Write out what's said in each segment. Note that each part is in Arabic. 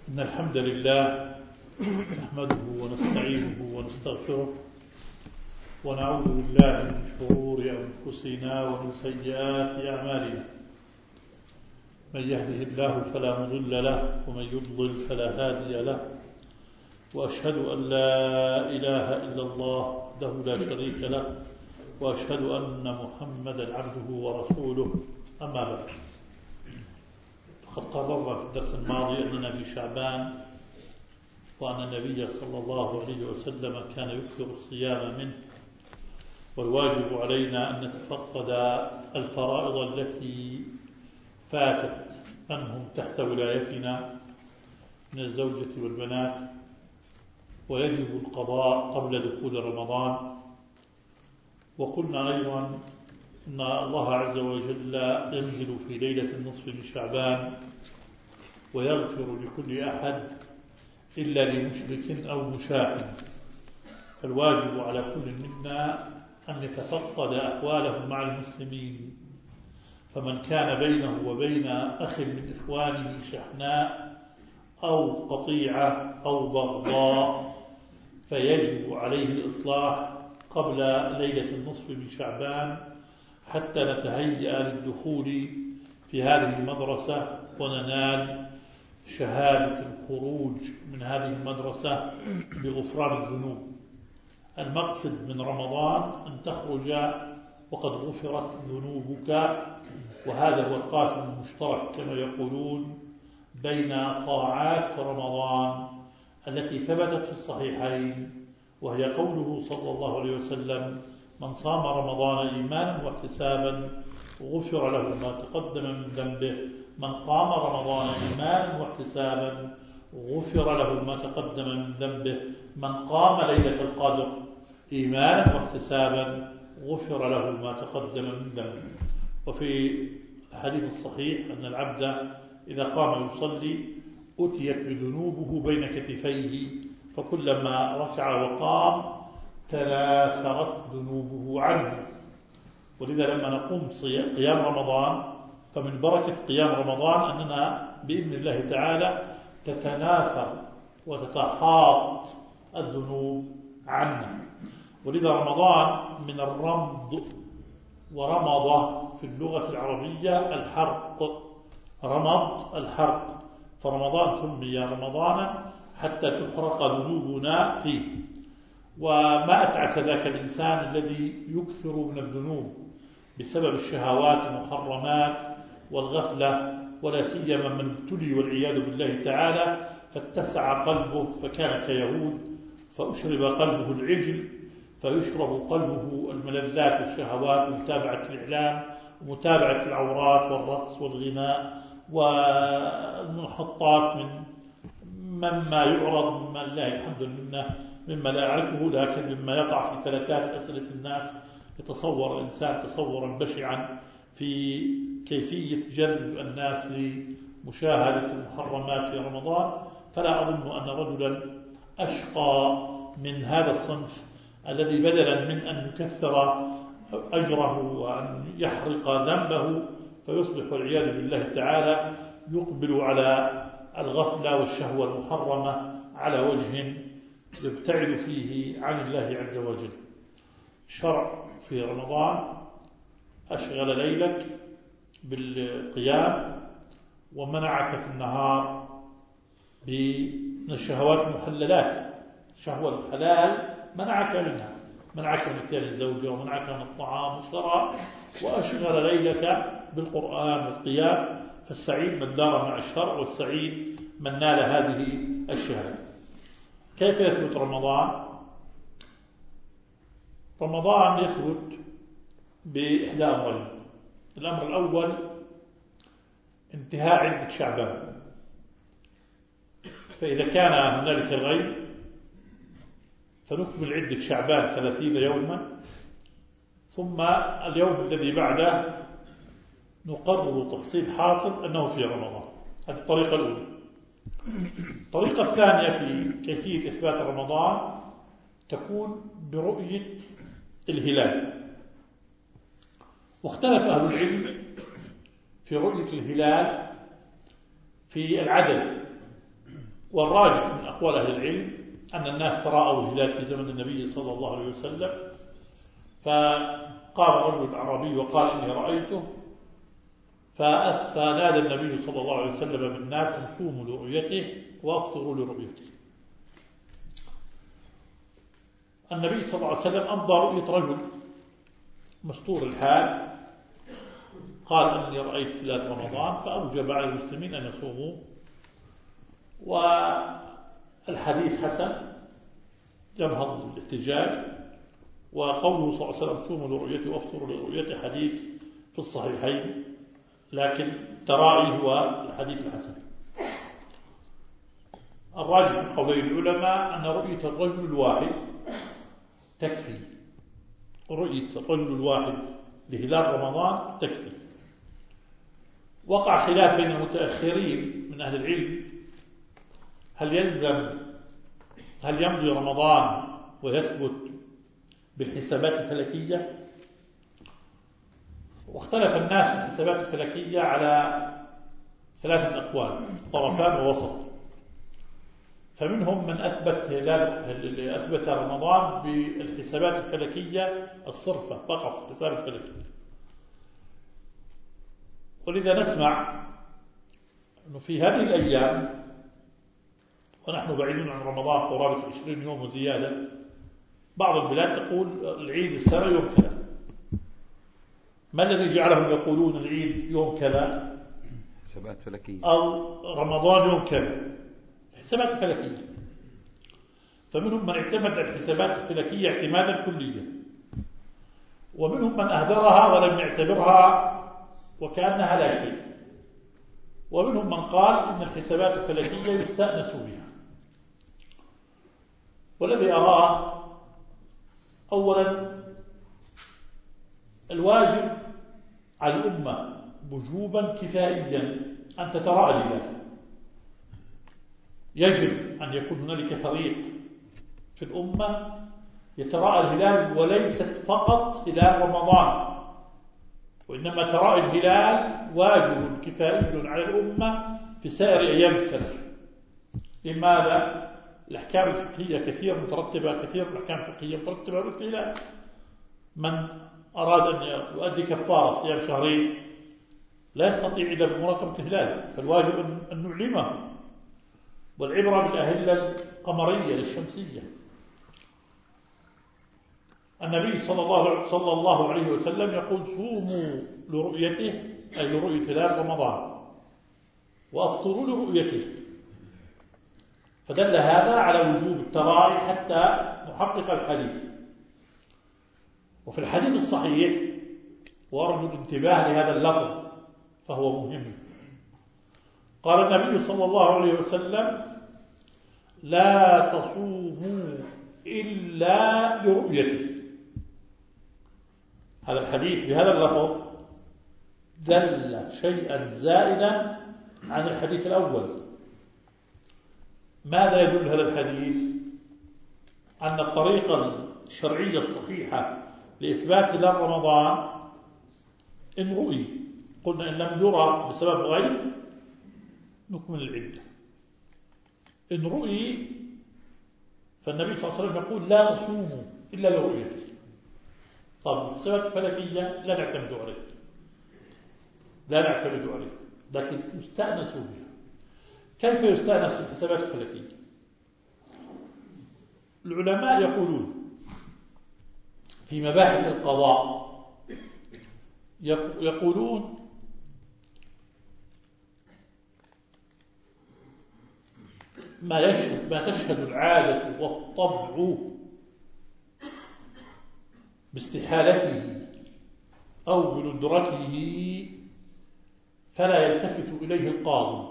إن الحمد لله نحمده ونستعينه ونستغفره ونعوذ بالله من شرور أنفسنا ومن سيئات أعمالنا. من يهده الله فلا مضل له ومن يضلل فلا هادي له، وأشهد أن لا إله إلا الله وحده لا شريك له، وأشهد أن محمدا عبده ورسوله. أما بعد، فقد قررنا في الدرس الماضي أننا في شعبان، وأن النبي صلى الله عليه وسلم كان يكثر الصيام منه، والواجب علينا أن نتفقد الفرائض التي فاتت من هم تحت ولايتنا من الزوجة والبنات، ويجب القضاء قبل دخول رمضان. وقلنا أيضا أن الله عز وجل ينزل في ليلة النصف من شعبان ويغفر لكل أحد إلا لمشرك أو مشاحن، فالواجب على كل منا أن يتفقد أحوالهم مع المسلمين، فمن كان بينه وبين أخ من إخوانه شحناء أو قطيعة أو بغضاء فيجب عليه الإصلاح قبل ليلة النصف من شعبان حتى نتهيأ للدخول في هذه المدرسة وننال شهادة الخروج من هذه المدرسة بغفران الذنوب. المقصد من رمضان أن تخرج وقد غفرت ذنوبك، وهذا هو القاسم المشترك كما يقولون بين طاعات رمضان التي ثبتت في الصحيحين، وهي قوله صلى الله عليه وسلم: من صام رمضان إيمانا واحتسابا غفر له ما تقدم من ذنبه. من قام رمضان إيمانا واحتسابا غفر له ما تقدم من ذنبه. من قام ليلة القدر إيمانا واحتسابا غفر له ما تقدم من ذنبه. وفي الحديث الصحيح أن العبد إذا قام يصلي أتيت بذنوبه بين كتفيه، فكلما ركع وقام تناثرت ذنوبه عنه. ولذا لما نقوم قيام رمضان فمن بركة قيام رمضان أننا بإذن الله تعالى تتناثر وتتحاط الذنوب عنا. ولذا رمضان من الرمض، ورمض في اللغة العربية الحرق، رمض الحرق، فرمضان سمي رمضانا حتى تحرق ذنوبنا فيه. وما أتعس ذاك الإنسان الذي يكثر من الذنوب بسبب الشهوات المحرمات والغفلة، ولا سيما من ابتلي والعياذ بالله تعالى فاتسع قلبه فكان كيهود، فأشرب قلبه العجل، فيشرب قلبه الملذات والشهوات ومتابعة الإعلام ومتابعة العورات والرقص والغناء والمنحطات مما يعرض مما لا الحمد لله مما لا أعرفه، لكن مما يقع في فلتات أسئلة الناس يتصور الإنسان تصورا بشعا في كيفية جذب الناس لمشاهدة المحرمات في رمضان. فلا أظن أن رجلا أشقى من هذا الصنف الذي بدلا من أن يكثر أجره وأن يحرق ذنبه فيصبح والعياذ بالله تعالى يقبل على الغفلة والشهوة المحرمة على وجه يبتعد فيه عن الله عز وجل. الشرع في رمضان أشغل ليلك بالقيام ومنعك في النهار من الشهوات المحللات. الشهوة الحلال منعك منها، منعك من اتيان الزوجة ومنعك من الطعام والشراب، وأشغل ليلك بالقرآن والقيام. فالسعيد من دار مع الشرع، والسعيد من نال هذه الشهادة. كيف يثبت رمضان؟ رمضان يثبت بإحدى أمرين. الأمر الأول انتهاء عدة شعبان، فإذا كان هنالك غيب فنكمل عدة شعبان 30 يوما، ثم اليوم الذي بعده نقرر تفصيل حاصل أنه في رمضان. هذه الطريقة الأولى. الطريقة الثانية في كيفية إثبات رمضان تكون برؤية الهلال. واختلف أهل العلم في رؤية الهلال في العدد، والراجح من أقوال أهل العلم أن الناس تراءوا الهلال في زمن النبي صلى الله عليه وسلم، فقام رجل أعرابي وقال إني رأيته، فنادى النبي صلى الله عليه وسلم بالناس أن صوموا لرؤيته وأفطروا لرؤيته. النبي صلى الله عليه وسلم أمضى رؤية رجل مستور الحال قال إني رأيت هلال رمضان، فأوجب على المسلمين أن يصوموا. والحديث حسن ينهض الاحتجاج، وقوله صلى الله عليه وسلم صوموا لرؤيته وافطروا لرؤيته حديث في الصحيحين، لكن ترائي هو الحديث الحسن. الراجح من قولي العلماء أن رؤية الرجل الواحد تكفي، رؤية الرجل الواحد لهلال رمضان تكفي. وقع خلاف بين المتأخرين من أهل العلم هل يمضي رمضان ويثبت بالحسابات الفلكية؟ واختلف الناس في الحسابات الفلكية على 3 أقوال، طرفان ووسط. فمنهم من أثبت رمضان بالحسابات الفلكية الصرفة فقط، الحساب الفلكي. ولذا نسمع أنه في هذه الأيام ونحن بعيدون عن رمضان قرابة 20 يوم وزيادة، بعض البلاد تقول العيد السنة يوم كذا. ما الذي جعلهم يقولون العيد يوم كذا حسابات فلكية أو رمضان يوم كذا؟ حسابات فلكية. فمنهم من اعتمد الحسابات الفلكية اعتمادا كليا، ومنهم من أهدرها ولم يعتبرها وكأنها لا شيء، ومنهم من قال إن الحسابات الفلكية يستأنس بها. والذي أراه أولا الواجب على الأمة وجوبا كفائيا أن تتراءى الهلال. يجب أن يكون هنالك فريق في الأمة يتراءى الهلال، وليست فقط هلال رمضان، وإنما تراءي الهلال واجب كفائي على الأمة في سائر أيام السنة. لماذا؟ الأحكام الفقهية كثير الأحكام الفقهية مترتبة على الهلال. من أراد أن يؤدي كفارة صيام شهرين لا يستطيع إلا بمراقبة الهلال، فالواجب أن نعلمه. والعبرة بالأهلة القمرية للشمسية. النبي صلى الله عليه وسلم يقول صوموا لرؤيته، أي لرؤية هلال رمضان، وأفطروا لرؤيته. فدل هذا على وجوب التراعي حتى نحقق الحديث. وفي الحديث الصحيح، وأرجو الانتباه لهذا اللفظ فهو مهم، قال النبي صلى الله عليه وسلم لا تصوموا إلا لرؤيته. هذا الحديث بهذا اللفظ دل شيئا زائدا عن الحديث الأول. ماذا يدل هذا الحديث؟ أن الطريقة الشرعية الصحيحة لإثبات هلال رمضان إن رؤي، قلنا إن لم يرى بسبب غيب نكمل العدة. إن رؤي فالنبي صلى الله عليه وسلم يقول لا تصوموا إلا لرؤيته. طب الحسابات الفلكية لا نعتمد عليه، لكن يستأنس بها. كيف يستأنس الحسابات الفلكية؟ العلماء يقولون في مباحث القضاء، يقولون ما تشهد العادة والطبع باستحالته أو بندرته فلا يلتفت إليه القاضي.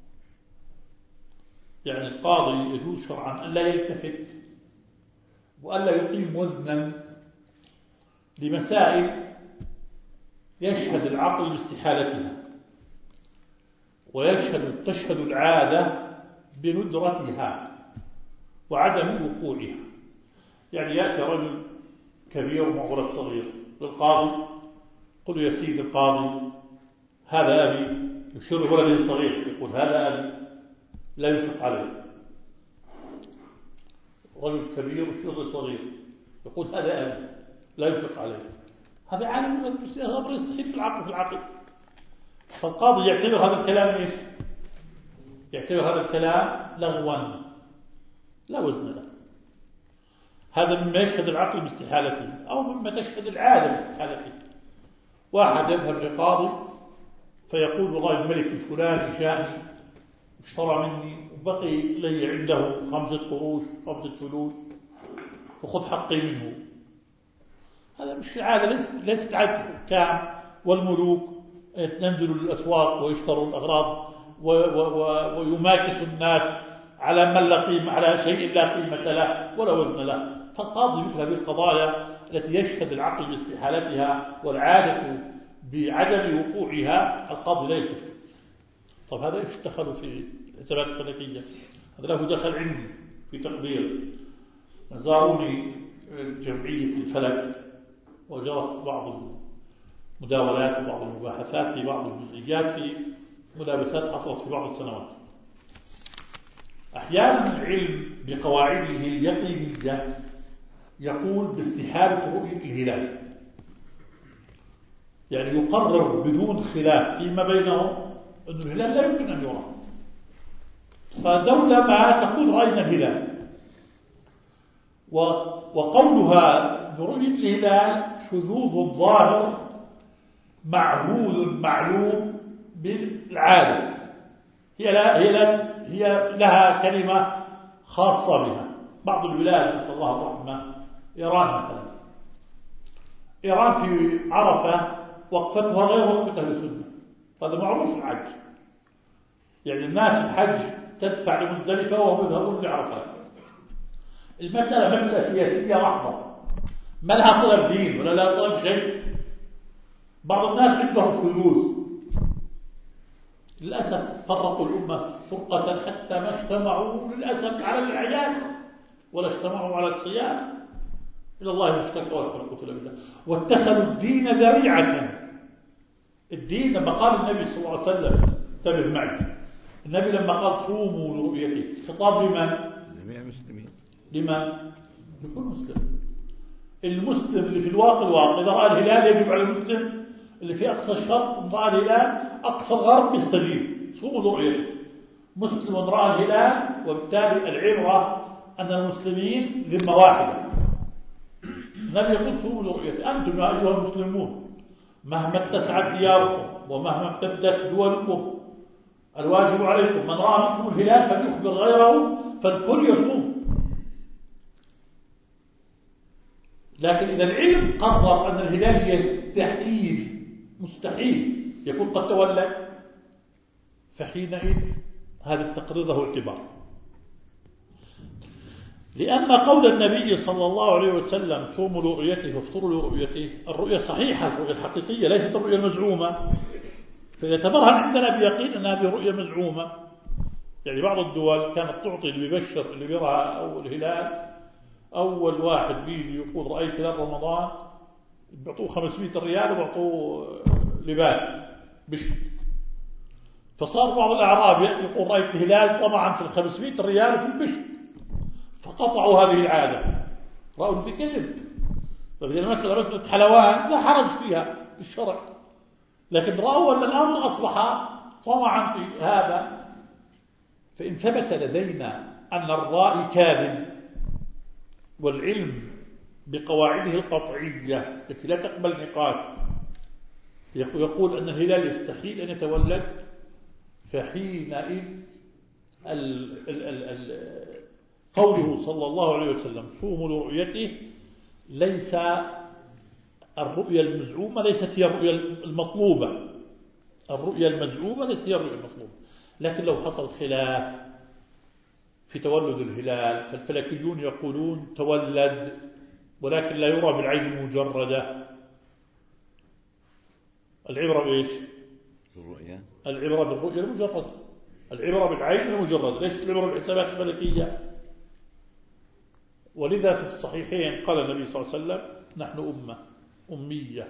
يعني القاضي يجوز شرعا أن لا يلتفت وأن لا يقيم وزنا لمسائل يشهد العقل باستحالتها، تشهد العادة بندرتها وعدم وقوعها. يعني يأتي رجل كبير مع ولد صغير للقاضي، قل يا سيد القاضي هذا أبي، يشير ولده الصغير يقول هذا أبي، لا يشق عليه. رجل كبير وشيخ صغير، يقول هذا أبي لا يشق عليه، هذا عالم أمر يستحيل في العقل. فالقاضي يعتبر هذا الكلام إيش؟ يعتبر هذا الكلام لغوا لا وزن له. هذا مما يشهد العقل باستحالته أو مما تشهد العادة باستحالته. واحد يذهب لقاضي فيقول والله الملك الفلاني جاءني اشترى مني وبقي لي عنده 5 قروش 5 فلوس فخذ حقي منه. هذا مش عادة، ليست عادة الحكام والملوك ينزلوا للأسواق ويشتروا الأغراض ويماكسوا الناس على من لا قيمة، على شيء لا قيمة له ولا وزن له. فالقاضي مثل هذه القضايا التي يشهد العقل باستحالتها والعادة بعدم وقوعها القاضي لا يلتفت. طب هذا ايش دخلوا في الحسابات الفلكية؟ هذا له دخل عندي في تقدير. زاروني جمعية الفلك وجرت بعض المداولات وبعض المباحثات في بعض الجزئيات في ملابسات حصلت في بعض السنوات. أحيانا العلم بقواعده اليقينية يقول باستحالة رؤية الهلال، يعني يقرر بدون خلاف فيما بينهم أن الهلال لا يمكن أن يرى. فدولة ما تقول رأينا الهلال، وقولها برؤية الهلال شذوذ ظاهر معهود معلوم بالعالم، هي لها كلمة خاصة بها. بعض البلاد نسأل الله الرحمة، إيران مثلا، إيران في عرفة وقفتها غير وقفة أهل السنة، هذا معروف في الحج. يعني الناس الحج تدفع لمزدلفة وهم يذهبون لعرفات. المسألة مسألة سياسية محضة، ما لها صلة بدين ولا لها صلة بشيء. بعض الناس عندهم شذوذ للأسف فرقوا الأمة فرقة حتى ما اجتمعوا للأسف على الأعياد ولا اجتمعوا على الصيام. إلى الله المشتكى والحرقة بالله. واتخذوا الدين ذريعة. الدين لما قال النبي صلى الله عليه وسلم، انتبه معي، النبي لما قال صوموا لرؤيته خطاب لمن؟ جميع المسلمين. لمن؟ لكل مسلم. المسلم اللي في الواقع إذا رأى الهلال يجب على المسلم اللي في أقصى الشرق رأى الهلال أقصى الغرب يستجيب، صوموا لرؤيته. مسلم رأى الهلال، وبالتالي العبرة أن المسلمين ذمة واحدة. النبي يقول صوموا لرؤيته. أنتم يا أيها المسلمون مهما اتسعت دياركم ومهما امتدت دولكم الواجب عليكم من رأى منكم الهلال فليخبر غيره فالكل يصوم. لكن إذا العلم قرر أن الهلال مستحيل يكون قد تولد، فحينئذ هذا التقرير له اعتبار، لأن قول النبي صلى الله عليه وسلم صوموا لرؤيته وافطروا لرؤيته، الرؤية صحيحة، الرؤية الحقيقية ليست الرؤية المزعومة. فإذا تبرهن عندنا بيقين أن هذه الرؤية مزعومة. يعني بعض الدول كانت تعطي اللي بيبشر اللي بيرى أول هلال، أول واحد بيجي يقول رأيت هلال رمضان بيعطوه 500 ريال وبيعطوه لباس بشت. فصار بعض الأعراب يأتي يقول رأيت الهلال طبعا في 500 ريال وفي البشت، فقطعوا هذه العادة، رأوا في كذب. فهذه المسألة مسألة حلوان لا حرج فيها في الشرع، لكن رأوا أن الأمر أصبح طمعا في هذا. فإن ثبت لدينا أن الرائي كاذب والعلم بقواعده القطعية التي لا تقبل نقاش يقول أن الهلال يستحيل أن يتولد، فحينئذ قوله صلى الله عليه وسلم صوموا لرؤيته ليس الرؤية المزعومة ليست هي الرؤية المطلوبة. الرؤية المزعومة ليست هي الرؤية المطلوبة. لكن لو حصل خلاف في تولد الهلال فالفلكيون يقولون تولد ولكن لا يرى بالعين المجردة. العبرة بإيش؟ الرؤية. العبرة بالرؤية المجردة، العبرة بالعين المجردة، ليست العبرة بالحسابات الفلكية. ولذا في الصحيحين قال النبي صلى الله عليه وسلم نحن أمة أمية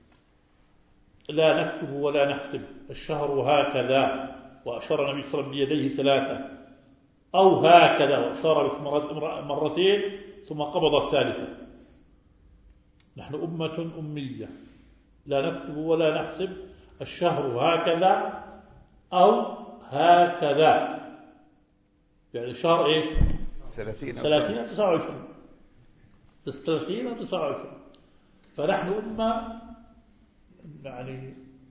لا نكتب ولا نحسب، الشهر هكذا، وأشار النبي صلى الله عليه وسلم بيديه 3 أو هكذا وأشار مرتين ثم قبض الثالثة. نحن أمة أمية لا نكتب ولا نحسب الشهر هكذا أو هكذا، يعني شهر إيش 30 أو 29 30 أو 29. فنحن أمة يعني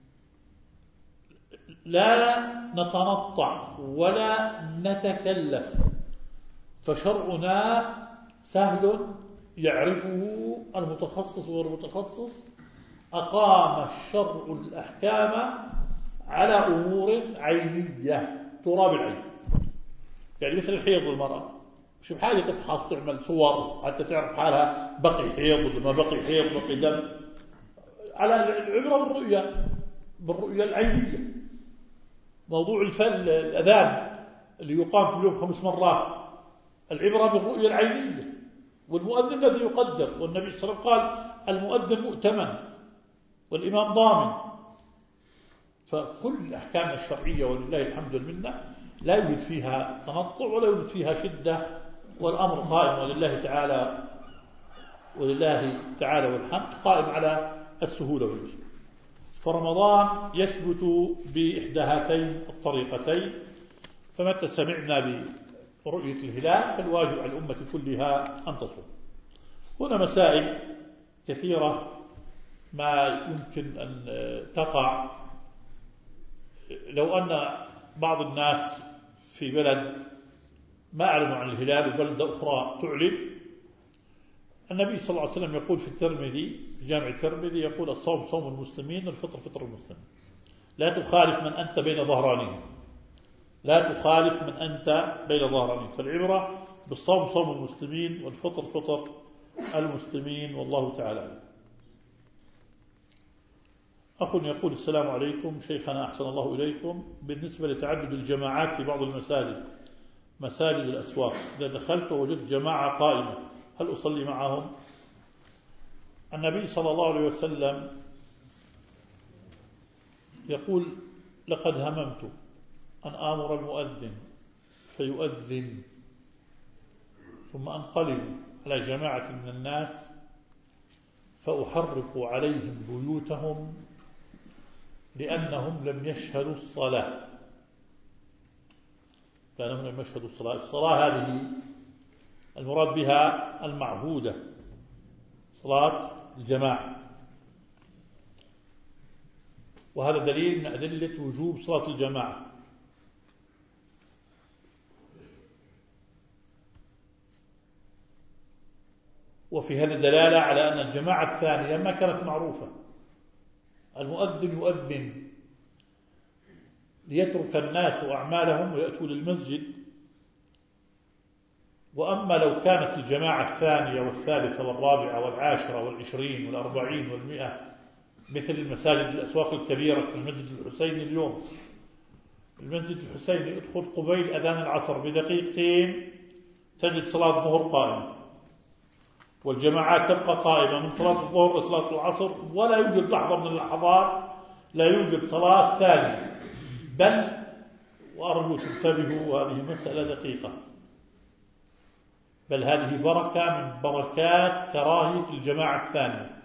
لا نتنطع ولا نتكلف، فشرعنا سهل يعرفه المتخصص والمتخصص. أقام الشرع الأحكام على أمور عينية ترى بالعين، يعني مثل الحيض والمرأة مش بحاجة تفحص تعمل صور حتى تعرف حالها بقي حيض ولا ما بقي حيض بقي دم. على العبرة بالرؤية العينية. موضوع الأذان اللي يقام في اليوم 5 مرات، العبرة بالرؤية العينية. والمؤذن الذي يقدر، والنبي صلى الله عليه وسلم قال المؤذن مؤتمن والإمام ضامن. فكل الأحكام الشرعية ولله الحمد والمنة لا يوجد فيها تنطع ولا يوجد فيها شدة، والأمر قائم ولله تعالى والحمد قائم على السهولة واليسر. فرمضان يثبت بإحدى هاتين الطريقتين، فمتى سمعنا برؤية الهلال فالواجب على الأمة كلها أن تصوم. هنا مسائل كثيرة ما يمكن أن تقع. لو أن بعض الناس في بلد ما أعلنوا عن الهلال وبلدة أخرى تعلن، النبي صلى الله عليه وسلم يقول في الترمذي جامع الترمذي يقول الصوم صوم المسلمين والفطر فطر المسلمين، لا تخالف من أنت بين ظهرانين، لا تخالف من أنت بين ظهرانين. فالعبرة بالصوم صوم المسلمين والفطر فطر المسلمين، والله تعالى. أخ يقول السلام عليكم شيخنا أحسن الله إليكم، بالنسبة لتعدد الجماعات في بعض المساجد مساجد الأسواق، إذا دخلت ووجدت جماعة قائمة هل أصلي معهم؟ النبي صلى الله عليه وسلم يقول لقد هممت أن آمر المؤذن فيؤذن ثم أنقلب على جماعة من الناس فأحرق عليهم بيوتهم لأنهم لم يشهدوا الصلاة. لأنهم لم يشهدوا الصلاة. الصلاة هذه المراد بها المعهودة، صلاة الجماعة، وهذا دليل من أدلة وجوب صلاة الجماعة. وفي هذا دلالة على أن الجماعة الثانية ما كانت معروفة. المؤذن يؤذن ليترك الناس أعمالهم ويأتوا للمسجد. وأما لو كانت الجماعة الثانية والثالثة والرابعة والعاشرة والعشرين والأربعين والمئة مثل المساجد الأسواق الكبيرة كالمسجد الحسيني اليوم، المسجد الحسيني ادخل قبيل أذان العصر بدقيقتين تجد صلاة الظهر قائمة، والجماعات تبقى قائمة من صلاة الظهر لصلاة العصر، ولا يوجد لحظة من اللحظات لا يوجد صلاة ثانية. بل وأرجو تنتبهوا، هذه مسألة دقيقة، بل هذه بركة من بركات كراهية الجماعة الثانية،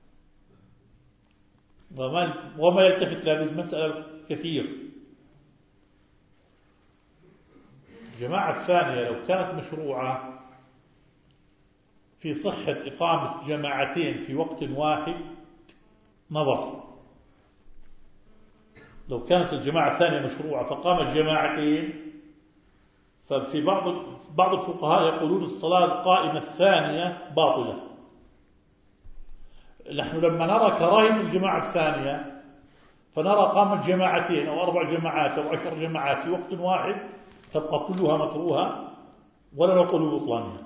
وما يلتفت لهذه المسألة كثير. الجماعة الثانية لو كانت مشروعة في صحة إقامة جماعتين في وقت واحد نظر. لو كانت الجماعة الثانية مشروعة فقامت جماعتين، ففي بعض الفقهاء يقولون الصلاة القائمة الثانية باطلة. نحن لما نرى كراهية الجماعة الثانية فنرى قامت جماعتين أو 4 جماعات أو 10 جماعات في وقت واحد تبقى كلها مكروهة ولا نقول بطلانها،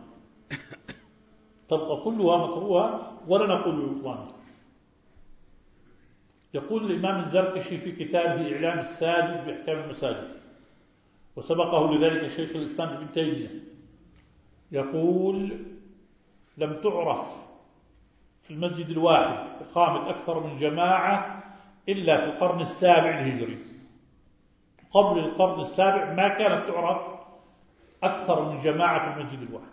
تبقى كلها مكروهة ولا نقول بطلانها. يقول الإمام الزركشي في كتابه إعلام الساجد بأحكام المساجد، وسبقه لذلك شيخ الإسلام ابن تيمية، يقول لم تعرف في المسجد الواحد إقامة أكثر من جماعة إلا في القرن السابع الهجري. قبل القرن السابع ما كانت تعرف أكثر من جماعة في المسجد الواحد.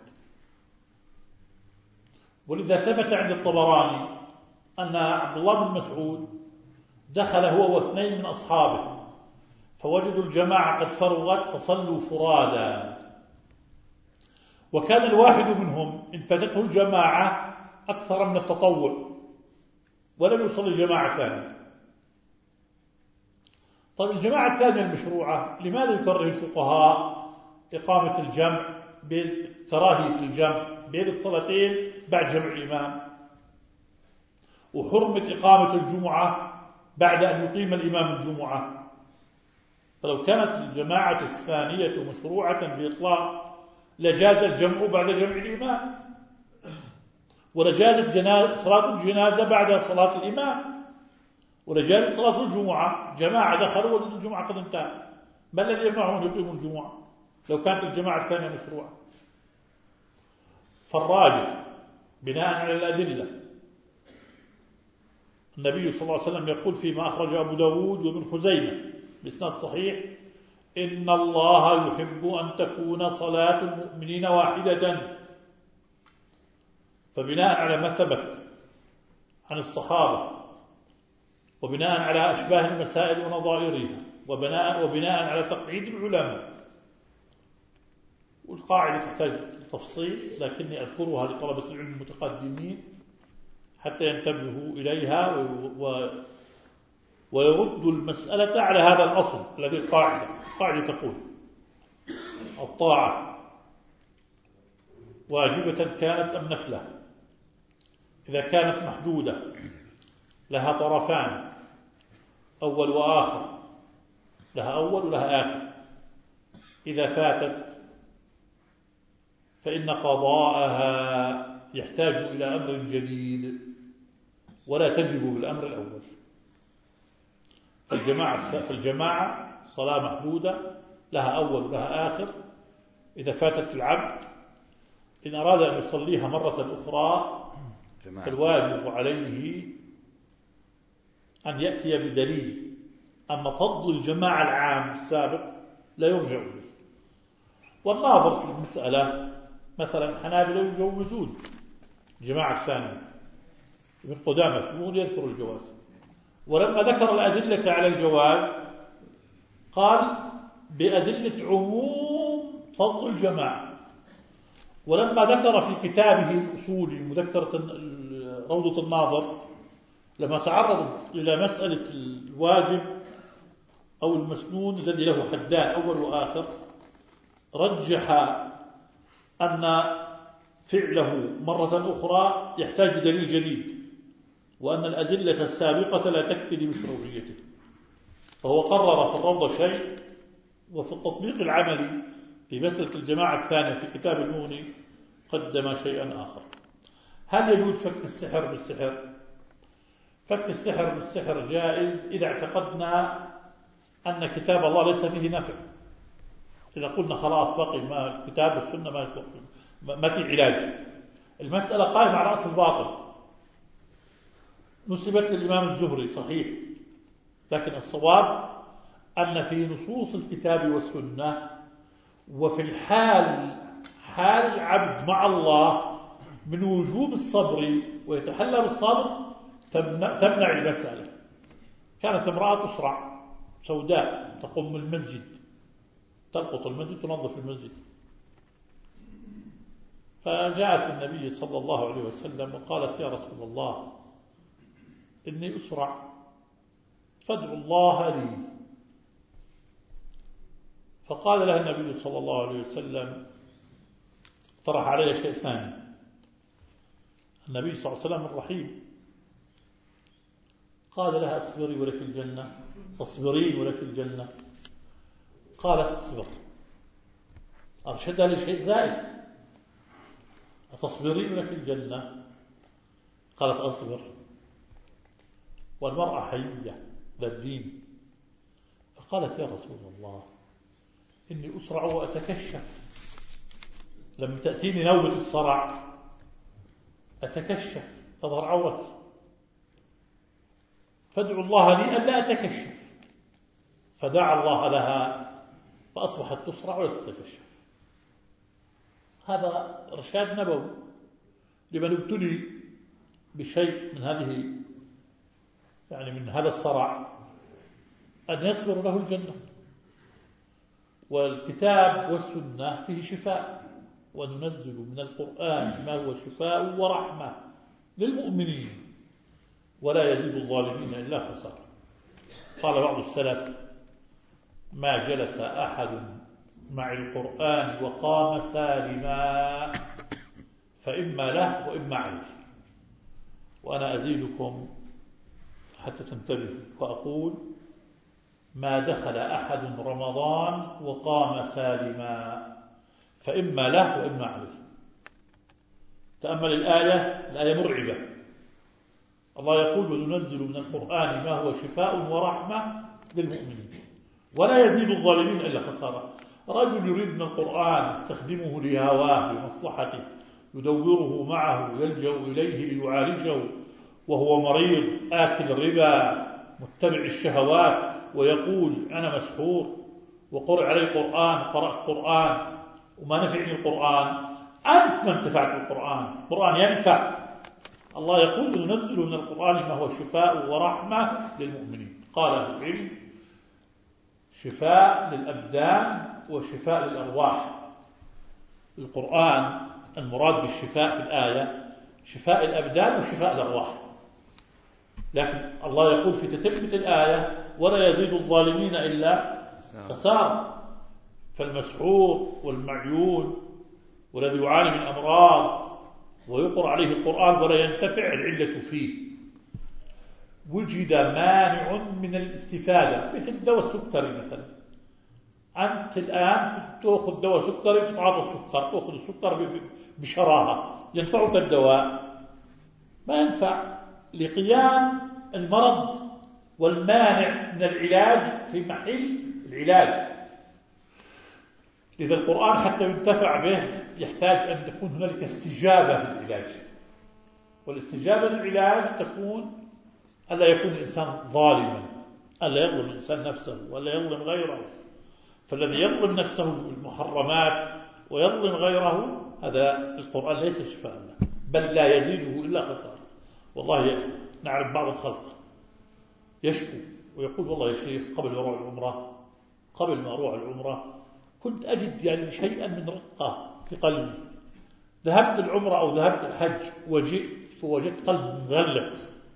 ولذا ثبت عند الطبراني أن عبد الله بن مسعود دخل هو واثنين من أصحابه فوجدوا الجماعة قد فرغت فصلوا فرادا، وكان الواحد منهم إن فاتته الجماعة أكثر من التطوع ولم يصلي جماعة ثانية. طيب الجماعة الثانية المشروعة لماذا يكره الفقهاء إقامة الجمع كراهية الجمع بين الصلاتين بعد جمع الإمام، وحرمة إقامة الجمعة بعد أن يقيم الإمام الجمعة؟ فلو كانت الجماعة الثانية مشروعة بإطلاق لجاز الجمع بعد جمع الإمام، ولجازت صلاة الجنازة بعد صلاة الإمام، ولجازت صلاة الجمعة. جماعة دخلوا وجدوا الجمعة قد انتهى، ما الذي يمنعهم يقيموا الجمعة لو كانت الجماعة الثانية مشروعة؟ فالراجح بناء على الأدلة النبي صلى الله عليه وسلم يقول فيما أخرج أبو داود وابن خزيمة بإسناد صحيح: إن الله يحب أن تكون صلاة المؤمنين واحدة. فبناء على ما ثبت عن الصحابة وبناء على أشباه المسائل ونظائرها وبناء على تقعيد العلماء، والقاعدة تحتاج تفصيل لكني أذكرها لطلبة العلم المتقدمين حتى ينتبهوا إليها ويردوا المسألة على هذا الأصل الذي القاعدة تقول: الطاعة واجبة كانت أم نفلة إذا كانت محدودة لها طرفان أول وآخر، لها أول ولها آخر، إذا فاتت فإن قضاءها يحتاج إلى أمر جديد ولا تجب بالأمر الأول. فالجماعة صلاة محدودة لها أول ولها آخر، إذا فاتت العبد إن أراد أن يصليها مرة أخرى فالواجب عليه أن يأتي بدليل. أما فضل الجماعة العام السابق لا يرجع إليه. والناظر في المسألة مثلا حنابلة يجوزون الجماعة الثانية، ابن قدامة في المغني يذكر الجواز، ولما ذكر الأدلة على الجواز قال بأدلة عموم فضل الجماعة. ولما ذكر في كتابه الأصولي مذكرة روضة الناظر لما تعرض إلى مسألة الواجب أو المسنون الذي له حدان أول وآخر، رجح أن فعله مرة أخرى يحتاج دليل جديد، وأن الأدلة السابقة لا تكفي لمشروعيته، فهو قرر في الروضة شيء، وفي التطبيق العملي في مسألة الجماعة الثانية في كتاب المغني قدم شيئا آخر. هل يجوز فك السحر بالسحر؟ فك السحر بالسحر جائز إذا اعتقدنا أن كتاب الله ليس فيه نفع. إذا قلنا خلاص بقي ما كتاب السنة ما في علاج، المسألة قائمة على رأس الباطل. نسبت للإمام الزهري صحيح، لكن الصواب أن في نصوص الكتاب والسنة وفي الحال حال العبد مع الله من وجوب الصبر ويتحلى بالصبر تمنع المسألة. كانت امرأة تسرع سوداء تقوم المسجد، تلقط المسجد تنظف المسجد، فجاءت النبي صلى الله عليه وسلم وقالت: يا رسول الله إني أسرع فادعو الله لي. فقال لها النبي صلى الله عليه وسلم، طرح عليها شيء ثاني. النبي صلى الله عليه وسلم الرحيم قال لها: اصبري ولك الجنة، تصبرين ولك الجنة. قالت: اصبر. أرشدها لشيء زائد: أتصبرين ولك الجنة؟ قالت: أصبر. والمرأة حيية للدين، فقالت: يا رسول الله إني أسرع وأتكشف، لما تأتيني نوبة الصرع أتكشف تظهر عورتي، فادعو الله لي ألا أتكشف. فدعا الله لها فأصبحت تسرع ولا تتكشف. هذا إرشاد نبوي لمن ابتلي بشيء من هذه، يعني من هذا الصرع، أن يصبر له الجنة. والكتاب والسنة فيه شفاء، وننزل من القرآن ما هو شفاء ورحمة للمؤمنين ولا يزيد الظالمين إلا خسارة. قال بعض السلف: ما جلس أحد مع القرآن وقام سالما فإما له وإما عليه. وأنا أزيدكم حتى تنتبهوا فأقول: ما دخل أحد رمضان وقام سالما فإما له وإما عليه. تأمل الآية مرعبة. الله يقول: وننزل من القرآن ما هو شفاء ورحمة للمؤمنين ولا يزيد الظالمين إلا خسارة. رجل يريد من القرآن يستخدمه لهواه لمصلحته، يدوره معه، يلجأ إليه ليعالجه وهو مريض آكل الربا متبع الشهوات، ويقول: أنا مسحور وقرأ علي القرآن، قرأت القرآن وما نفعني القرآن. أنت ما انتفعت بالقرآن. القرآن ينفع. الله يقول: وننزل من القرآن ما هو شفاء ورحمة للمؤمنين. قال أهل العلم: شفاء للأبدان وشفاء للأرواح. القرآن المراد بالشفاء في الآية شفاء الأبدان وشفاء الأرواح، لكن الله يقول في تتمة الآية: ولا يزيد الظالمين إلا خسارة. فالمسحور والمعيون والذي يعاني من أمراض ويقرأ عليه القرآن ولا ينتفع، العلة فيه. وجد مانع من الاستفادة، مثل دواء السكري مثلا. أنت الآن تأخذ دواء سكري، تتعاطى السكر، تأخذ السكر بشراهة، ينفعك الدواء؟ ما ينفع، لقيام المرض والمانع من العلاج في محل العلاج. لذا القرآن حتى ينتفع به يحتاج أن تكون هنالك استجابة للعلاج، والاستجابة للعلاج تكون ألا يكون الإنسان ظالما، ألا يظلم الإنسان نفسه ولا يظلم غيره. فالذي يظلم نفسه بالمحرمات ويظلم غيره، هذا القرآن ليس شفاء له، بل لا يزيده إلا خسارة. والله يا أخي، نعرف بعض الخلق يشكو ويقول: والله يا شيخ، قبل ما أروح العمرة كنت أجد يعني شيئا من رقة في قلبي. ذهبت العمرة أو ذهبت الحج وجئت فوجدت قلب مغلق.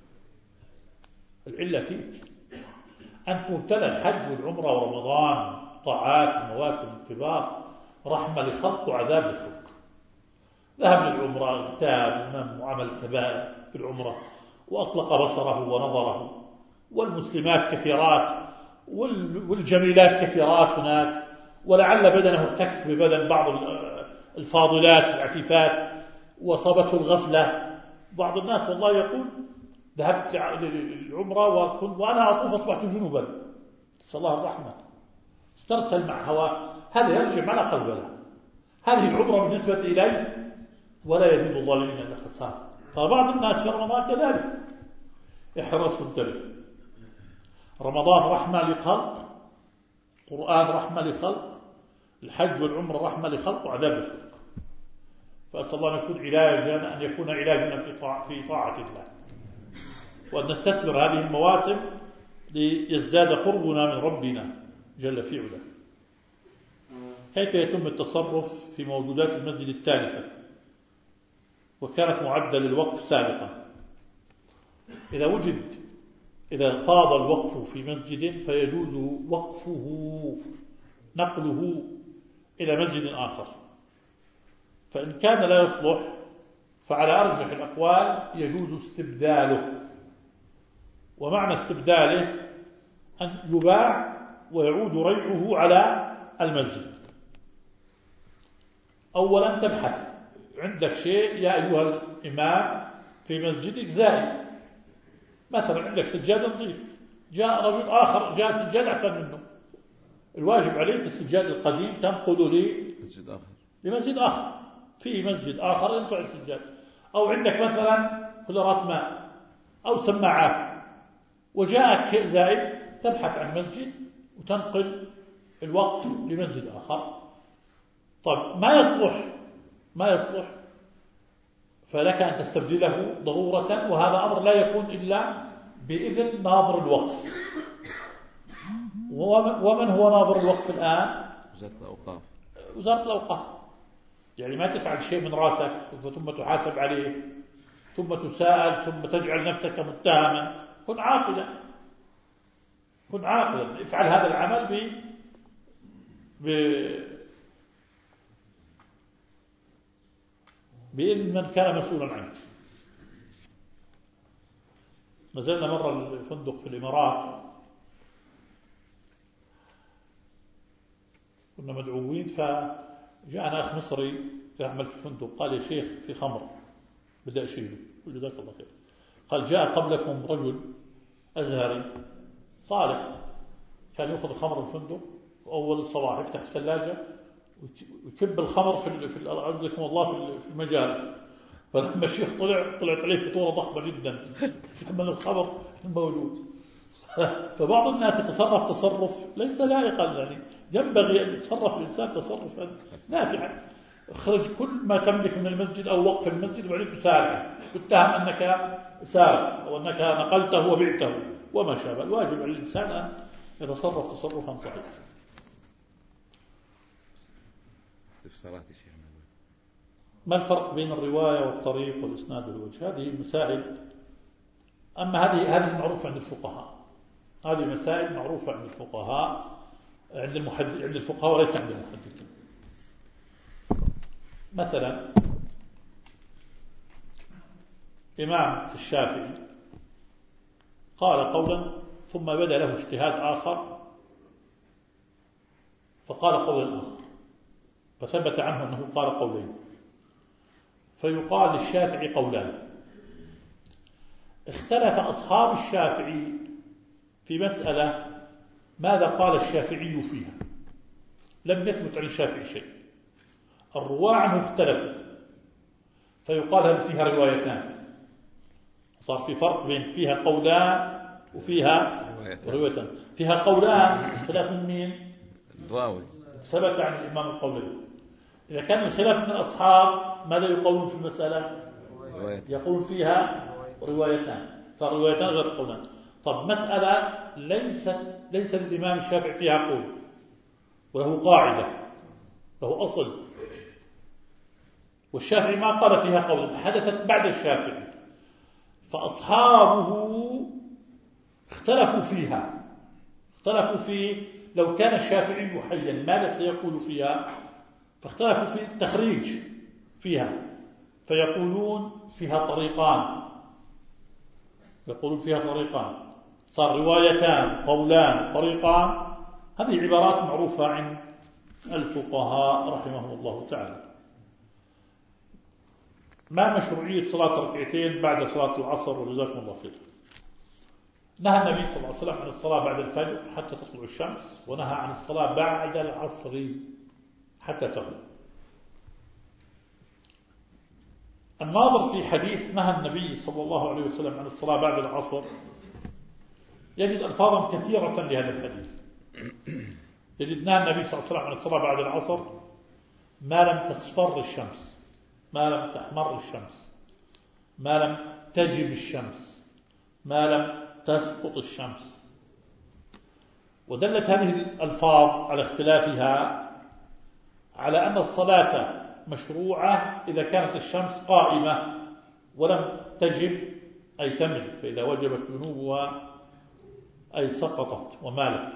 العلة فيك. أنت مبتلى. الحج والعمرة ورمضان طاعات مواسم الكبار، رحمة لخلق وعذاب لخلق. ذهب للعمرة، اغتاب ونم وعمل كبائر في العمرة، وأطلق بصره ونظره، والمسلمات كثيرات والجميلات كثيرات هناك، ولعل بدنه احتك ببدن بعض الفاضلات العفيفات وصابته الغفلة. بعض الناس والله يقول: ذهبت للعمرة وأنا أطوف أصبحت جنوبا، نسأل الله الرحمة، استرسل مع هواه. هذا يرجع على قلبه. هذه العمرة بالنسبة إليه ولا يزيد الظالمين إلا خسارة. فبعض الناس في رمضان كذلك. احرص وانتبه. رمضان رحمة لخلق، القرآن رحمة لخلق، الحج والعمرة رحمة لخلق وعذاب لخلق. فأسأل الله أن يكون علاجنا في طاعة الله، وأن نستثمر هذه المواسم ليزداد قربنا من ربنا جل في علاه. كيف يتم التصرف في موجودات المسجد التالفة وكانت معدة للوقف سابقا؟ إذا فاض الوقف في مسجد فيجوز وقفه، نقله إلى مسجد آخر. فإن كان لا يصلح فعلى أرجح الأقوال يجوز استبداله. ومعنى استبداله أن يباع ويعود ريعه على المسجد. أولا تبحث، عندك شيء يا أيها الإمام في مسجدك زائد، مثلا عندك سجادة نظيف، جاء رجل آخر جاء سجاد أحسن منه، الواجب عليك السجاد القديم تنقله لمسجد آخر، في مسجد آخر ينفع السجاد. أو عندك مثلا كلرات ماء أو سماعات وجاءك شيء زائد، تبحث عن مسجد وتنقل الوقف لمسجد آخر. طيب ما يصلح ما يصلح فلك أن تستبدله ضرورة، وهذا أمر لا يكون إلا بإذن ناظر الوقف. ومن هو ناظر الوقف الآن؟ وزارة الأوقاف. وزارة الأوقاف. يعني ما تفعل شيء من راسك ثم تحاسب عليه ثم تساءل ثم تجعل نفسك متهما. كن عاقلا، كن عاقلا، افعل هذا العمل بإذن من كان مسؤولا عنك. نزلنا مرة الفندق في الإمارات، كنا مدعوين، فجاءنا أخ مصري يعمل في الفندق قال: يا شيخ في خمر بدأ أشيله. قل جزاك الله خير. قال: جاء قبلكم رجل أزهري صالح كان يأخذ الخمر في الفندق، وأول الصباح يفتح الثلاجة ويكب الخمر في عزكم الله في المجال. فلما الشيخ طلعت عليه فطورة ضخمة جدا من الخمر الموجود. فبعض الناس يتصرف تصرف ليس لائقا، يعني ينبغي أن يتصرف الإنسان تصرفا نافعا. اخرج كل ما تملك من المسجد أو وقف المسجد وبعدين تسارع، تتهم أنك سارق أو أنك نقلته وبعته وما شابه. الواجب على الإنسان أن يتصرف تصرفا صحيحا. استفسارات يا شيخ. ما الفرق بين الرواية والطريق والإسناد والوجه؟ هذه مسائل، أما هذه معروفة عند الفقهاء. هذه مسائل معروفة عند الفقهاء، عند الفقهاء وليس عند المحدثين. مثلا إمام الشافعي قال قولا ثم بدا له اجتهاد آخر فقال قولا آخر، فثبت عنه أنه قال قولين، فيقال للشافعي قولان. اختلف أصحاب الشافعي في مسألة ماذا قال الشافعي فيها، لم يثبت عن الشافعي شيء. الرواة عنه اختلفوا، فيقال هل فيها روايتان. صار في فرق بين فيها قولان وفيها روايتان. فيها قولان خلاف من مين؟ الراوي. ثبت عن الإمام القولين. إذا كان الخلاف من الأصحاب ماذا يقولون في المسألة؟ يقول فيها روايتان، صار روايتان غير قولان. طب مسألة ليس الإمام الشافعي فيها قول وله قاعدة له أصل، والشافعي ما قال فيها قول، حدثت بعد الشافعي، فأصحابه اختلفوا فيها، اختلفوا في لو كان الشافعي حيا ماذا سيقول فيها، فاختلفوا في التخريج فيها، فيقولون فيها طريقان، يقولون فيها طريقان، صار روايتان قولان طريقان. هذه عبارات معروفة عند الفقهاء رحمهم الله تعالى. ما مشروعية صلاة ركعتين بعد صلاة العصر وجزاكم الله خير؟ نهى النبي صلى الله عليه وسلم عن الصلاة بعد الفجر حتى تطلع الشمس، ونهى عن الصلاة بعد العصر حتى تغرب. الناظر في حديث نهى النبي صلى الله عليه وسلم عن الصلاة بعد العصر يجد ألفاظا كثيرة لهذا الحديث. يجد نهى النبي صلى الله عليه وسلم عن الصلاة بعد العصر ما لم تصفر الشمس، ما لم تحمر الشمس، ما لم تجب الشمس، ما لم تسقط الشمس. ودلت هذه الألفاظ على اختلافها على أن الصلاة مشروعة إذا كانت الشمس قائمة ولم تجب أي تمل، فإذا وجبت جنوبها أي سقطت ومالت.